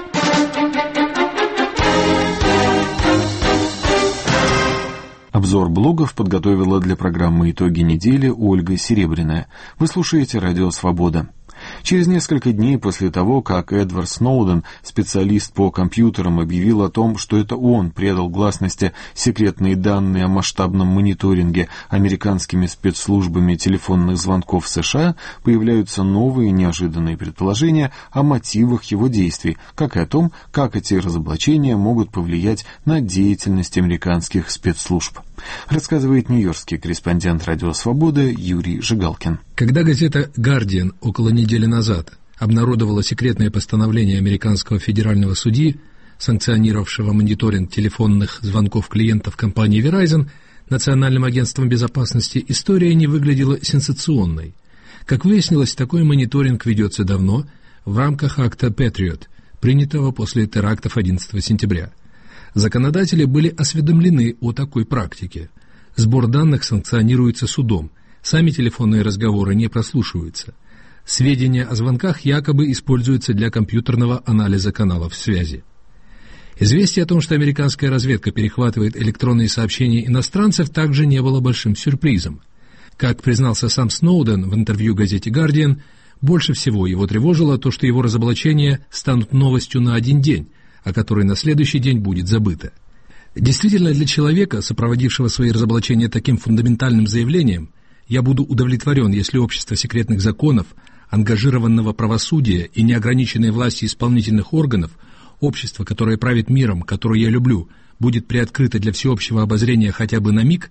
Обзор блогов подготовила для программы «Итоги недели» Ольга Серебряная. Вы слушаете «Радио Свобода». Через несколько дней после того, как Эдвард Сноуден, специалист по компьютерам, объявил о том, что это он предал гласности секретные данные о масштабном мониторинге американскими спецслужбами телефонных звонков в США, появляются новые неожиданные предположения о мотивах его действий, как и о том, как эти разоблачения могут повлиять на деятельность американских спецслужб. Рассказывает нью-йоркский корреспондент «Радио Свобода» Юрий Жигалкин. Когда газета «Гардиан» около недели назад обнародовала секретное постановление американского федерального судьи, санкционировавшего мониторинг телефонных звонков клиентов компании Verizon Национальным агентством безопасности, история не выглядела сенсационной. Как выяснилось, такой мониторинг ведется давно в рамках акта Patriot, принятого после терактов одиннадцатого сентября. Законодатели были осведомлены о такой практике. Сбор данных санкционируется судом, сами телефонные разговоры не прослушиваются. Сведения о звонках якобы используются для компьютерного анализа каналов связи. Известие о том, что американская разведка перехватывает электронные сообщения иностранцев, также не было большим сюрпризом. Как признался сам Сноуден в интервью газете «Гардиан», больше всего его тревожило то, что его разоблачения станут новостью на один день, о которой на следующий день будет забыто. Действительно, для человека, сопроводившего свои разоблачения таким фундаментальным заявлением, я буду удовлетворен, если общество секретных законов, ангажированного правосудия и неограниченной власти исполнительных органов, общество, которое правит миром, которое я люблю, будет приоткрыто для всеобщего обозрения хотя бы на миг,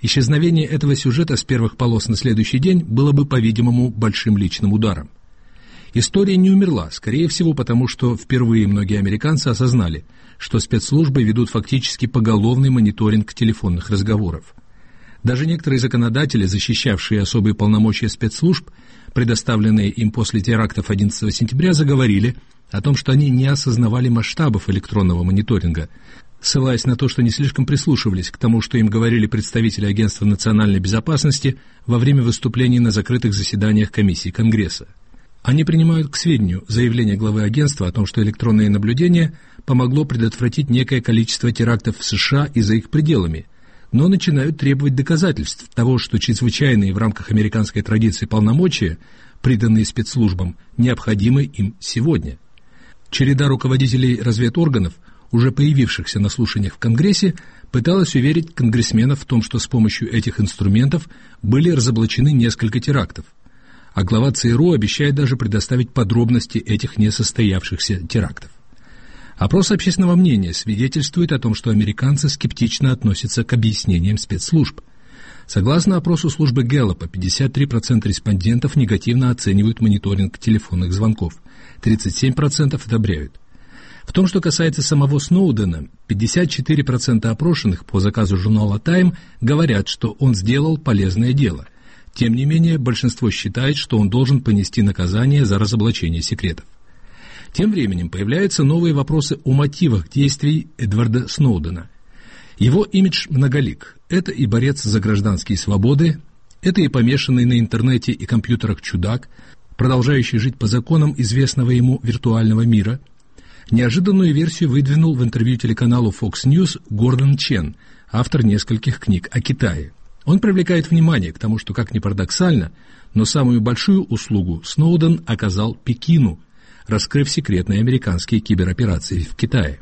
Исчезновение этого сюжета с первых полос на следующий день было бы, по-видимому, большим личным ударом. История не умерла, скорее всего, потому что впервые многие американцы осознали, что спецслужбы ведут фактически поголовный мониторинг телефонных разговоров. Даже некоторые законодатели, защищавшие особые полномочия спецслужб, предоставленные им после терактов одиннадцатого сентября, заговорили о том, что они не осознавали масштабов электронного мониторинга, ссылаясь на то, что не слишком прислушивались к тому, что им говорили представители Агентства национальной безопасности во время выступлений на закрытых заседаниях комиссии Конгресса. Они принимают к сведению заявление главы агентства о том, что электронное наблюдение помогло предотвратить некое количество терактов в США и за их пределами, но начинают требовать доказательств того, что чрезвычайные в рамках американской традиции полномочия, приданные спецслужбам, необходимы им сегодня. Череда руководителей разведорганов, уже появившихся на слушаниях в Конгрессе, пыталась уверить конгрессменов в том, что с помощью этих инструментов были разоблачены несколько терактов. А глава ЦРУ обещает даже предоставить подробности этих несостоявшихся терактов. Опрос общественного мнения свидетельствует о том, что американцы скептично относятся к объяснениям спецслужб. Согласно опросу службы Гэллопа, пятьдесят три процента респондентов негативно оценивают мониторинг телефонных звонков, тридцать семь процентов одобряют. В том, что касается самого Сноудена, пятьдесят четыре процента опрошенных по заказу журнала Time говорят, что он сделал полезное дело. Тем не менее, большинство считает, что он должен понести наказание за разоблачение секретов. Тем временем появляются новые вопросы о мотивах действий Эдварда Сноудена. Его имидж многолик. Это и борец за гражданские свободы, это и помешанный на интернете и компьютерах чудак, продолжающий жить по законам известного ему виртуального мира. Неожиданную версию выдвинул в интервью телеканалу Fox News Гордон Чен, автор нескольких книг о Китае. Он привлекает внимание к тому, что, как ни парадоксально, но самую большую услугу Сноуден оказал Пекину, раскрыв секретные американские кибероперации в Китае.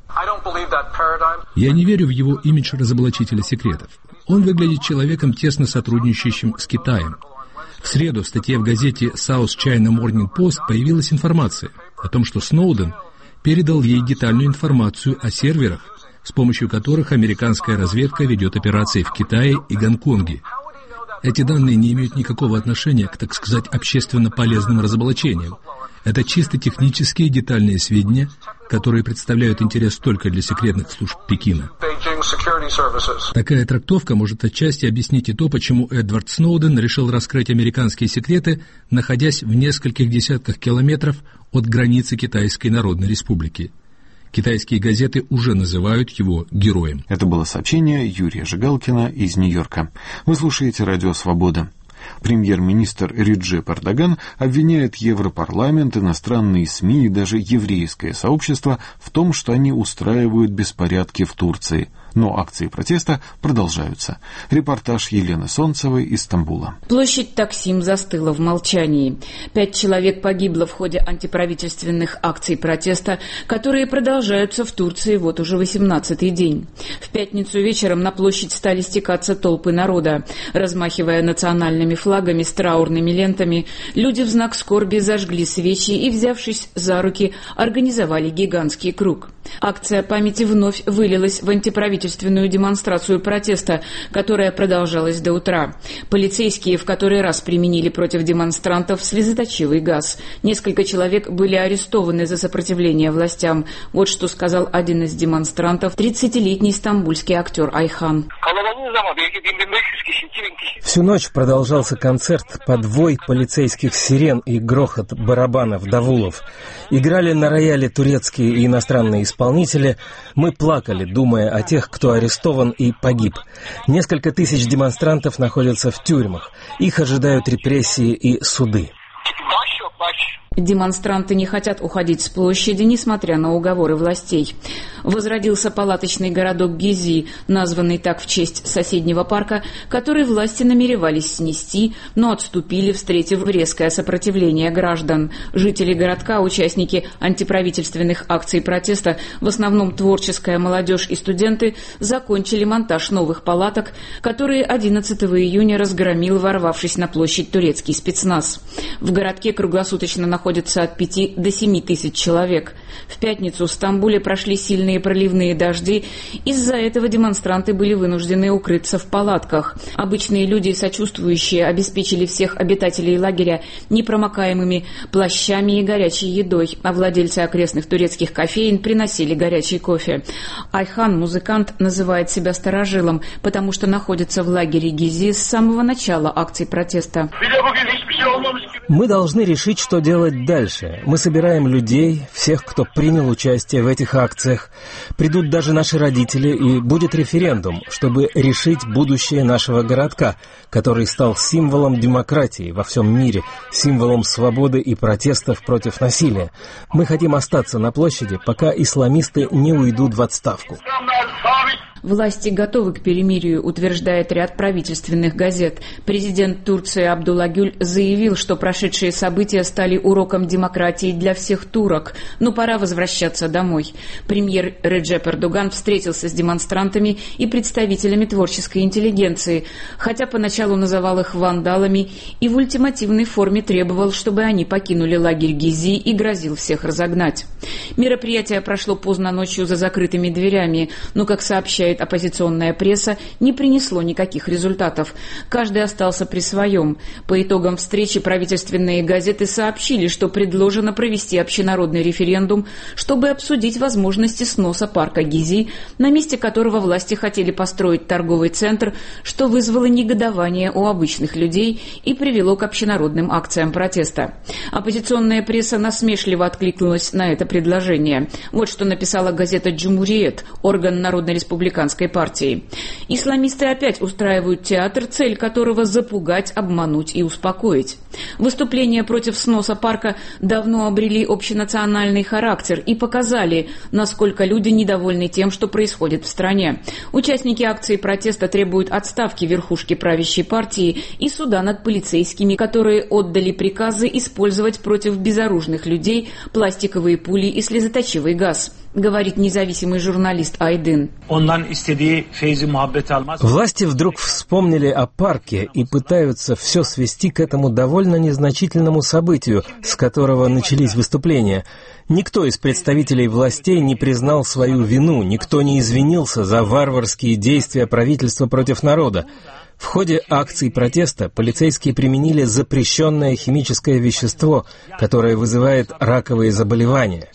Я не верю в его имидж разоблачителя секретов. Он выглядит человеком, тесно сотрудничающим с Китаем. В среду в статье в газете South China Morning Post появилась информация о том, что Сноуден передал ей детальную информацию о серверах, с помощью которых американская разведка ведет операции в Китае и Гонконге. Эти данные не имеют никакого отношения к, так сказать, общественно полезным разоблачениям. Это чисто технические детальные сведения, которые представляют интерес только для секретных служб Пекина. Такая трактовка может отчасти объяснить и то, почему Эдвард Сноуден решил раскрыть американские секреты, находясь в нескольких десятках километров от границы Китайской Народной Республики. Китайские газеты уже называют его героем. Это было сообщение Юрия Жигалкина из Нью-Йорка. Вы слушаете «Радио Свобода». Премьер-министр Реджеп Эрдоган обвиняет Европарламент, иностранные СМИ и даже еврейское сообщество в том, что они устраивают беспорядки в Турции. Но акции протеста продолжаются. Репортаж Елены Солнцевой из Стамбула. Площадь Таксим застыла в молчании. Пять человек погибло в ходе антиправительственных акций протеста, которые продолжаются в Турции вот уже восемнадцатый день. В пятницу вечером на площадь стали стекаться толпы народа. Размахивая национальными флагами с траурными лентами, люди в знак скорби зажгли свечи и, взявшись за руки, организовали гигантский круг. Акция памяти вновь вылилась в антиправительственную демонстрацию протеста, которая продолжалась до утра. Полицейские в который раз применили против демонстрантов слезоточивый газ. Несколько человек были арестованы за сопротивление властям. Вот что сказал один из демонстрантов, тридцатилетний стамбульский актер Айхан. Всю ночь продолжался концерт под вой полицейских сирен и грохот барабанов давулов. Играли на рояле турецкие и иностранные исполнители. Мы плакали, думая о тех, кто арестован и погиб. Несколько тысяч демонстрантов находятся в тюрьмах. Их ожидают репрессии и суды. Демонстранты не хотят уходить с площади, несмотря на уговоры властей. Возродился палаточный городок Гези, названный так в честь соседнего парка, который власти намеревались снести, но отступили, встретив резкое сопротивление граждан. Жители городка, участники антиправительственных акций протеста, в основном творческая молодежь и студенты, закончили монтаж новых палаток, которые одиннадцатого июня разгромил, ворвавшись на площадь, турецкий спецназ. В городке круглосуточно находится находится от пяти до семи тысяч человек. В пятницу в Стамбуле прошли сильные проливные дожди. Из-за этого демонстранты были вынуждены укрыться в палатках. Обычные люди, сочувствующие, обеспечили всех обитателей лагеря непромокаемыми плащами и горячей едой, а владельцы окрестных турецких кофеин приносили горячий кофе. Айхан, музыкант, называет себя старожилом, потому что находится в лагере Гизи с самого начала акций протеста. Мы должны решить, что делать дальше. Мы собираем людей, всех, кто принял участие в этих акциях. Придут даже наши родители, и будет референдум, чтобы решить будущее нашего городка, который стал символом демократии во всем мире, символом свободы и протестов против насилия. Мы хотим остаться на площади, пока исламисты не уйдут в отставку. Власти готовы к перемирию, утверждает ряд правительственных газет. Президент Турции Абдулла Гюль заявил, что прошедшие события стали уроком демократии для всех турок, но пора возвращаться домой. Премьер Реджеп Эрдоган встретился с демонстрантами и представителями творческой интеллигенции, хотя поначалу называл их вандалами и в ультимативной форме требовал, чтобы они покинули лагерь Гизи и грозил всех разогнать. Мероприятие прошло поздно ночью за закрытыми дверями, но, как сообщает оппозиционная пресса, не принесло никаких результатов. Каждый остался при своем. По итогам встречи правительственные газеты сообщили, что предложено провести общенародный референдум, чтобы обсудить возможности сноса парка Гизи, на месте которого власти хотели построить торговый центр, что вызвало негодование у обычных людей и привело к общенародным акциям протеста. Оппозиционная пресса насмешливо откликнулась на это предложение. Вот что написала газета «Джумуриет», орган Народно-республиканской партии. Исламисты опять устраивают театр, цель которого запугать, обмануть и успокоить. Выступления против сноса парка давно обрели общенациональный характер и показали, насколько люди недовольны тем, что происходит в стране. Участники акции протеста требуют отставки верхушки правящей партии и суда над полицейскими, которые отдали приказы использовать против безоружных людей пластиковые пули и слезоточивый газ, говорит независимый журналист Айдын. Власти вдруг вспомнили о парке и пытаются все свести к этому довольно незначительному событию, с которого начались выступления. Никто из представителей властей не признал свою вину, никто не извинился за варварские действия правительства против народа. В ходе акций протеста полицейские применили запрещенное химическое вещество, которое вызывает раковые заболевания.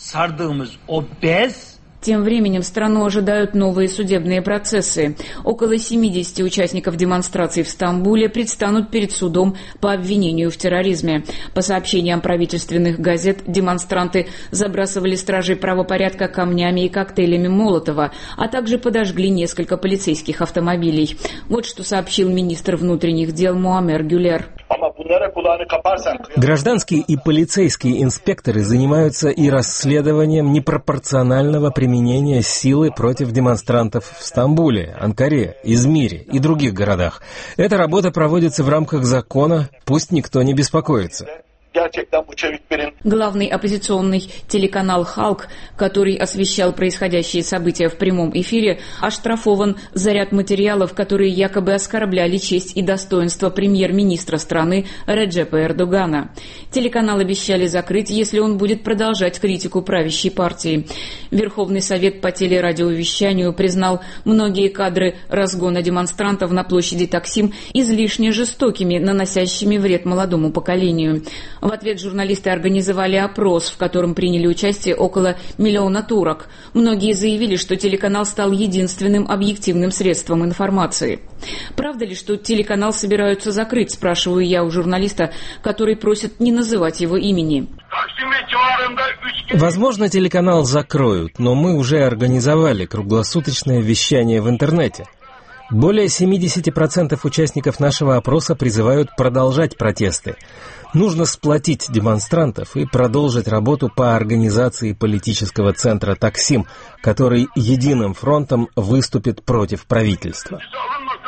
Тем временем страну ожидают новые судебные процессы. Около семидесяти участников демонстраций в Стамбуле предстанут перед судом по обвинению в терроризме. По сообщениям правительственных газет, демонстранты забрасывали стражей правопорядка камнями и коктейлями Молотова, а также подожгли несколько полицейских автомобилей. Вот что сообщил министр внутренних дел Муаммер Гюлер. Гражданские и полицейские инспекторы занимаются и расследованием непропорционального применения силы против демонстрантов в Стамбуле, Анкаре, Измире и других городах. Эта работа проводится в рамках закона, пусть никто не беспокоится. Главный оппозиционный телеканал «Халк», который освещал происходящие события в прямом эфире, оштрафован за ряд материалов, которые якобы оскорбляли честь и достоинство премьер-министра страны Реджепа Эрдогана. Телеканал обещали закрыть, если он будет продолжать критику правящей партии. Верховный совет по телерадиовещанию признал многие кадры разгона демонстрантов на площади Таксим излишне жестокими, наносящими вред молодому поколению. В ответ журналисты организовали опрос, в котором приняли участие около миллиона турок. Многие заявили, что телеканал стал единственным объективным средством информации. Правда ли, что телеканал собираются закрыть, спрашиваю я у журналиста, который просит не называть его имени. Возможно, телеканал закроют, но мы уже организовали круглосуточное вещание в интернете. Более семьдесят процентов участников нашего опроса призывают продолжать протесты. Нужно сплотить демонстрантов и продолжить работу по организации политического центра «Таксим», который единым фронтом выступит против правительства.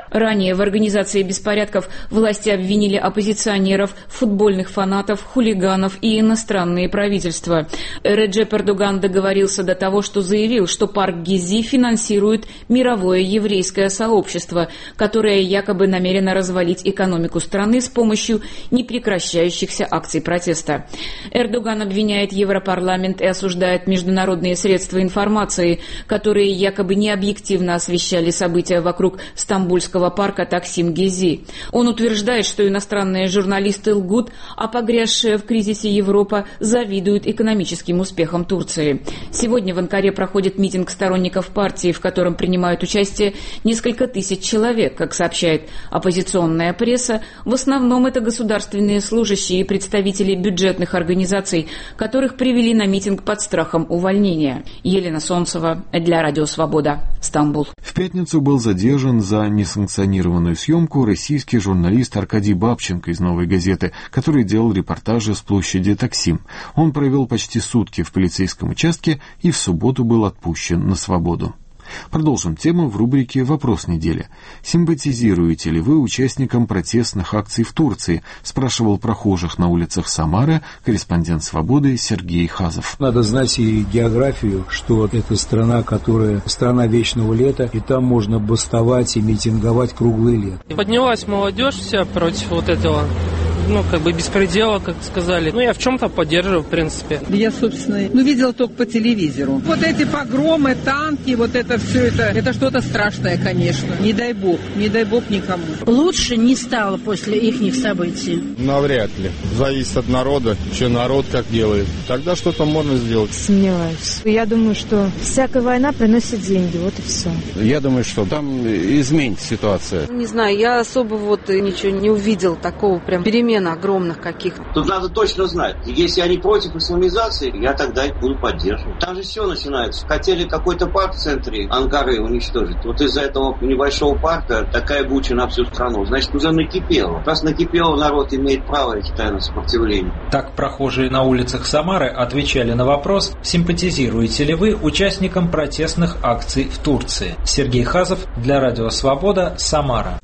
Ранее в организации беспорядков власти обвинили оппозиционеров, футбольных фанатов, хулиганов и иностранные правительства. Реджеп Эрдоган договорился до того, что заявил, что парк Гези финансирует мировое еврейское сообщество, которое якобы намерено развалить экономику страны с помощью непрекращающихся акций протеста. Эрдоган обвиняет Европарламент и осуждает международные средства информации, которые якобы необъективно освещали события вокруг стамбульского парка Таксим Гези. Он утверждает, что иностранные журналисты лгут, а погрязшая в кризисе Европа завидует экономическим успехам Турции. Сегодня в Анкаре проходит митинг сторонников партии, в котором принимают участие несколько тысяч человек, как сообщает оппозиционная пресса. В основном это государственные служащие и представители бюджетных организаций, которых привели на митинг под страхом увольнения. Елена Солнцева для Радио Свобода, Стамбул. В пятницу был задержан за несанкционированную съемку российский журналист Аркадий Бабченко из «Новой газеты», который делал репортажи с площади Таксим. Он провел почти сутки в полицейском участке и в субботу был отпущен на свободу. Продолжим тему в рубрике «Вопрос недели». Симпатизируете ли вы участникам протестных акций в Турции? Спрашивал прохожих на улицах Самары корреспондент «Свободы» Сергей Хазов. Надо знать и географию, что это страна, которая страна вечного лета, и там можно бастовать и митинговать круглый лет. Поднялась молодежь вся против вот этого, ну, как бы беспредела, как сказали. Ну, я в чем-то поддерживаю, в принципе. Я, собственно, ну, видела только по телевизору. Вот эти погромы, танки, вот это все это, это что-то страшное, конечно. Не дай бог, не дай бог никому. Лучше не стало после ихних событий. Навряд ли. Зависит от народа, что народ как делает. Тогда что-то можно сделать. Сомневаюсь. Я думаю, что всякая война приносит деньги, вот и все. Я думаю, что там изменится ситуация. Не знаю, я особо вот ничего не увидел такого прям перемен огромных каких-то. Тут надо точно знать, если они против исламизации, я тогда их буду поддерживать. Там же все начинается. Хотели какой-то парк в центре Анкары уничтожить. Вот из-за этого небольшого парка такая буча на всю страну. Значит, уже накипело. Раз накипело, народ имеет право, я считаю, на сопротивление. Так прохожие на улицах Самары отвечали на вопрос, симпатизируете ли вы участникам протестных акций в Турции. Сергей Хазов для Радио Свобода, Самара.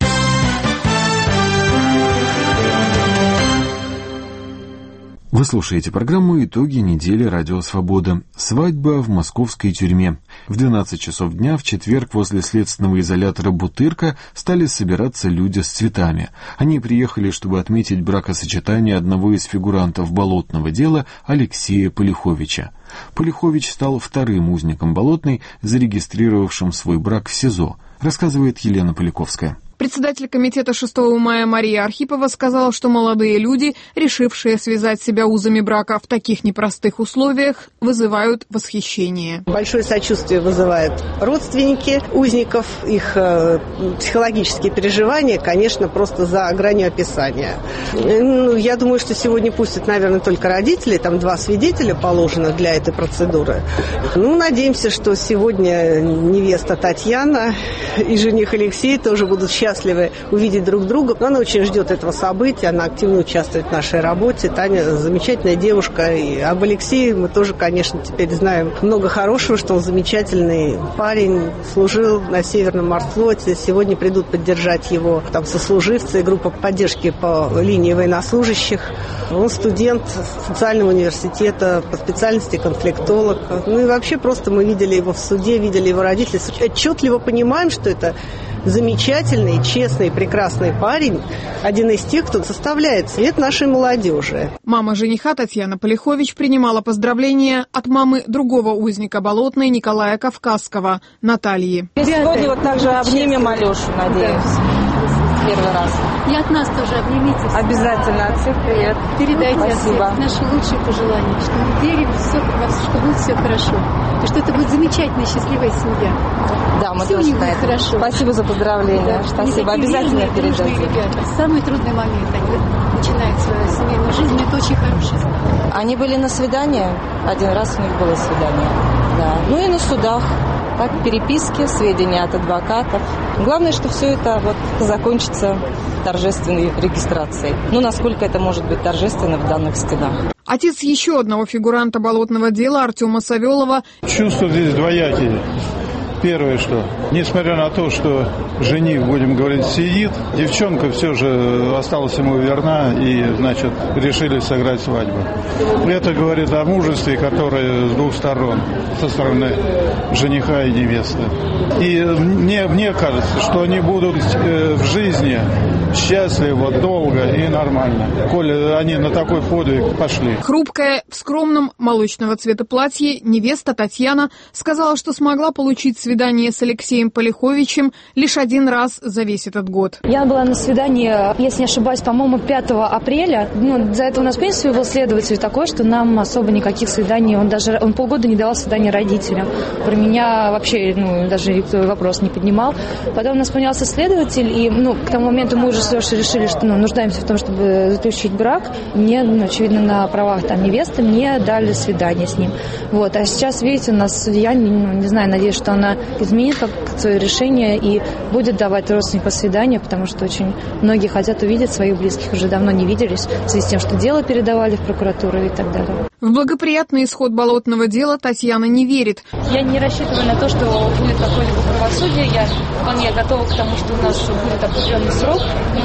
Вы слушаете программу «Итоги недели Радио Свобода». Свадьба в московской тюрьме. В двенадцать часов дня в четверг возле следственного изолятора «Бутырка» стали собираться люди с цветами. Они приехали, чтобы отметить бракосочетание одного из фигурантов болотного дела Алексея Полиховича. Полихович стал вторым узником Болотной, зарегистрировавшим свой брак в СИЗО, рассказывает Елена Поляковская. Председатель комитета шестого мая Мария Архипова сказала, что молодые люди, решившие связать себя узами брака в таких непростых условиях, вызывают восхищение. Большое сочувствие вызывают родственники узников, их э, психологические переживания, конечно, просто за гранью описания. Ну, я думаю, что сегодня пустят, наверное, только родители, там два свидетеля положено для этой процедуры. Ну, надеемся, что сегодня невеста Татьяна и жених Алексей тоже будут счастливы увидеть друг друга. Она очень ждет этого события, она активно участвует в нашей работе. Таня замечательная девушка. И об Алексее мы тоже, конечно, теперь знаем много хорошего, что он замечательный парень, служил на Северном морфлоте. Сегодня придут поддержать его там сослуживцы, группа поддержки по линии военнослужащих. Он студент социального университета по специальности конфликтолог. Ну и вообще просто мы видели его в суде, видели его родителей. Отчетливо понимаем, что это замечательный, честный, прекрасный парень, один из тех, кто составляет цвет нашей молодежи. Мама жениха Татьяна Полихович принимала поздравления от мамы другого узника Болотной Николая Кавказского, Натальи. Сегодня вот также обнимем Алешу, надеюсь. Первый раз. И от нас тоже обнимите. Обязательно. От всех привет. Передайте Спасибо. от всех наши лучшие пожелания, что мы верим, все, что будет все хорошо. И что это будет замечательная, счастливая семья. Да, мы все тоже у них будет хорошо. Спасибо за поздравление. Да. Спасибо. Обязательно передайте. Ребята. В самый трудный момент они начинают свою семейную жизнь. Это очень хороший знак. Они были на свидании. Один раз у них было свидание. Да. Ну и на судах. Так, переписки, сведения от адвокатов. Главное, что все это вот закончится торжественной регистрацией. Ну, насколько это может быть торжественно в данных стенах. Отец еще одного фигуранта болотного дела Артема Савелова. Чувства здесь двоякие. Первое, что, несмотря на то, что жених, будем говорить, сидит, девчонка все же осталась ему верна и, значит, решили сыграть свадьбу. Это говорит о мужестве, которое с двух сторон, со стороны жениха и невесты. И мне, мне кажется, что они будут в жизни счастливо, долго и нормально, коли они на такой подвиг пошли. Хрупкая, в скромном молочного цвета платье, невеста Татьяна сказала, что смогла получить свидание с Алексеем Полиховичем лишь один раз за весь этот год. Я была на свидании, если не ошибаюсь, по-моему, пятого апреля. Ну, за это у нас, в принципе, был следователь такой, что нам особо никаких свиданий, он даже он полгода не давал свидания родителям. Про меня вообще ну, даже никто вопрос не поднимал. Потом у нас поменялся следователь, и ну, к тому моменту мы уже с Лешей решили, что ну, нуждаемся в том, чтобы заключить брак. Мне, ну, очевидно, на правах там невесты мне дали свидание с ним. Вот. А сейчас, видите, у нас судья, ну, не знаю, надеюсь, что она изменит как свое решение и будет давать родственникам свидания, потому что очень многие хотят увидеть своих близких, уже давно не виделись, в связи с тем, что дело передавали в прокуратуру и так далее. В благоприятный исход болотного дела Татьяна не верит. Я не рассчитываю на то, что будет какое-либо правосудие. Я вполне готова к тому, что у нас будет определенный срок.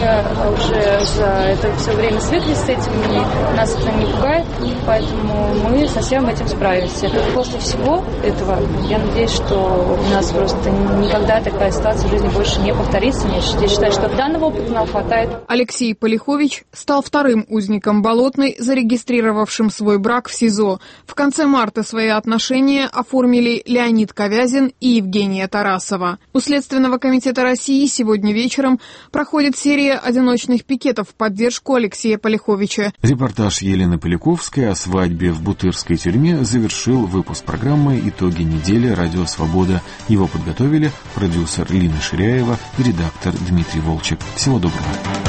Мы уже за это все время свыкли с этим, и нас это не пугает, поэтому мы со всем этим справимся. После всего этого я надеюсь, что у нас просто никогда такая ситуация в жизни больше не повторится. Я считаю, что данного опыта нам хватает. Алексей Полихович стал вторым узником Болотной, зарегистрировавшим свой брак в СИЗО. В конце марта свои отношения оформили Леонид Ковязин и Евгения Тарасова. У Следственного комитета России сегодня вечером проходит серия одиночных пикетов в поддержку Алексея Полиховича. Репортаж Елены Поляковской о свадьбе в Бутырской тюрьме завершил выпуск программы «Итоги недели. Радио Свобода». Его подготовили продюсер Лина Ширяева и редактор Дмитрий Волчек. Всего доброго.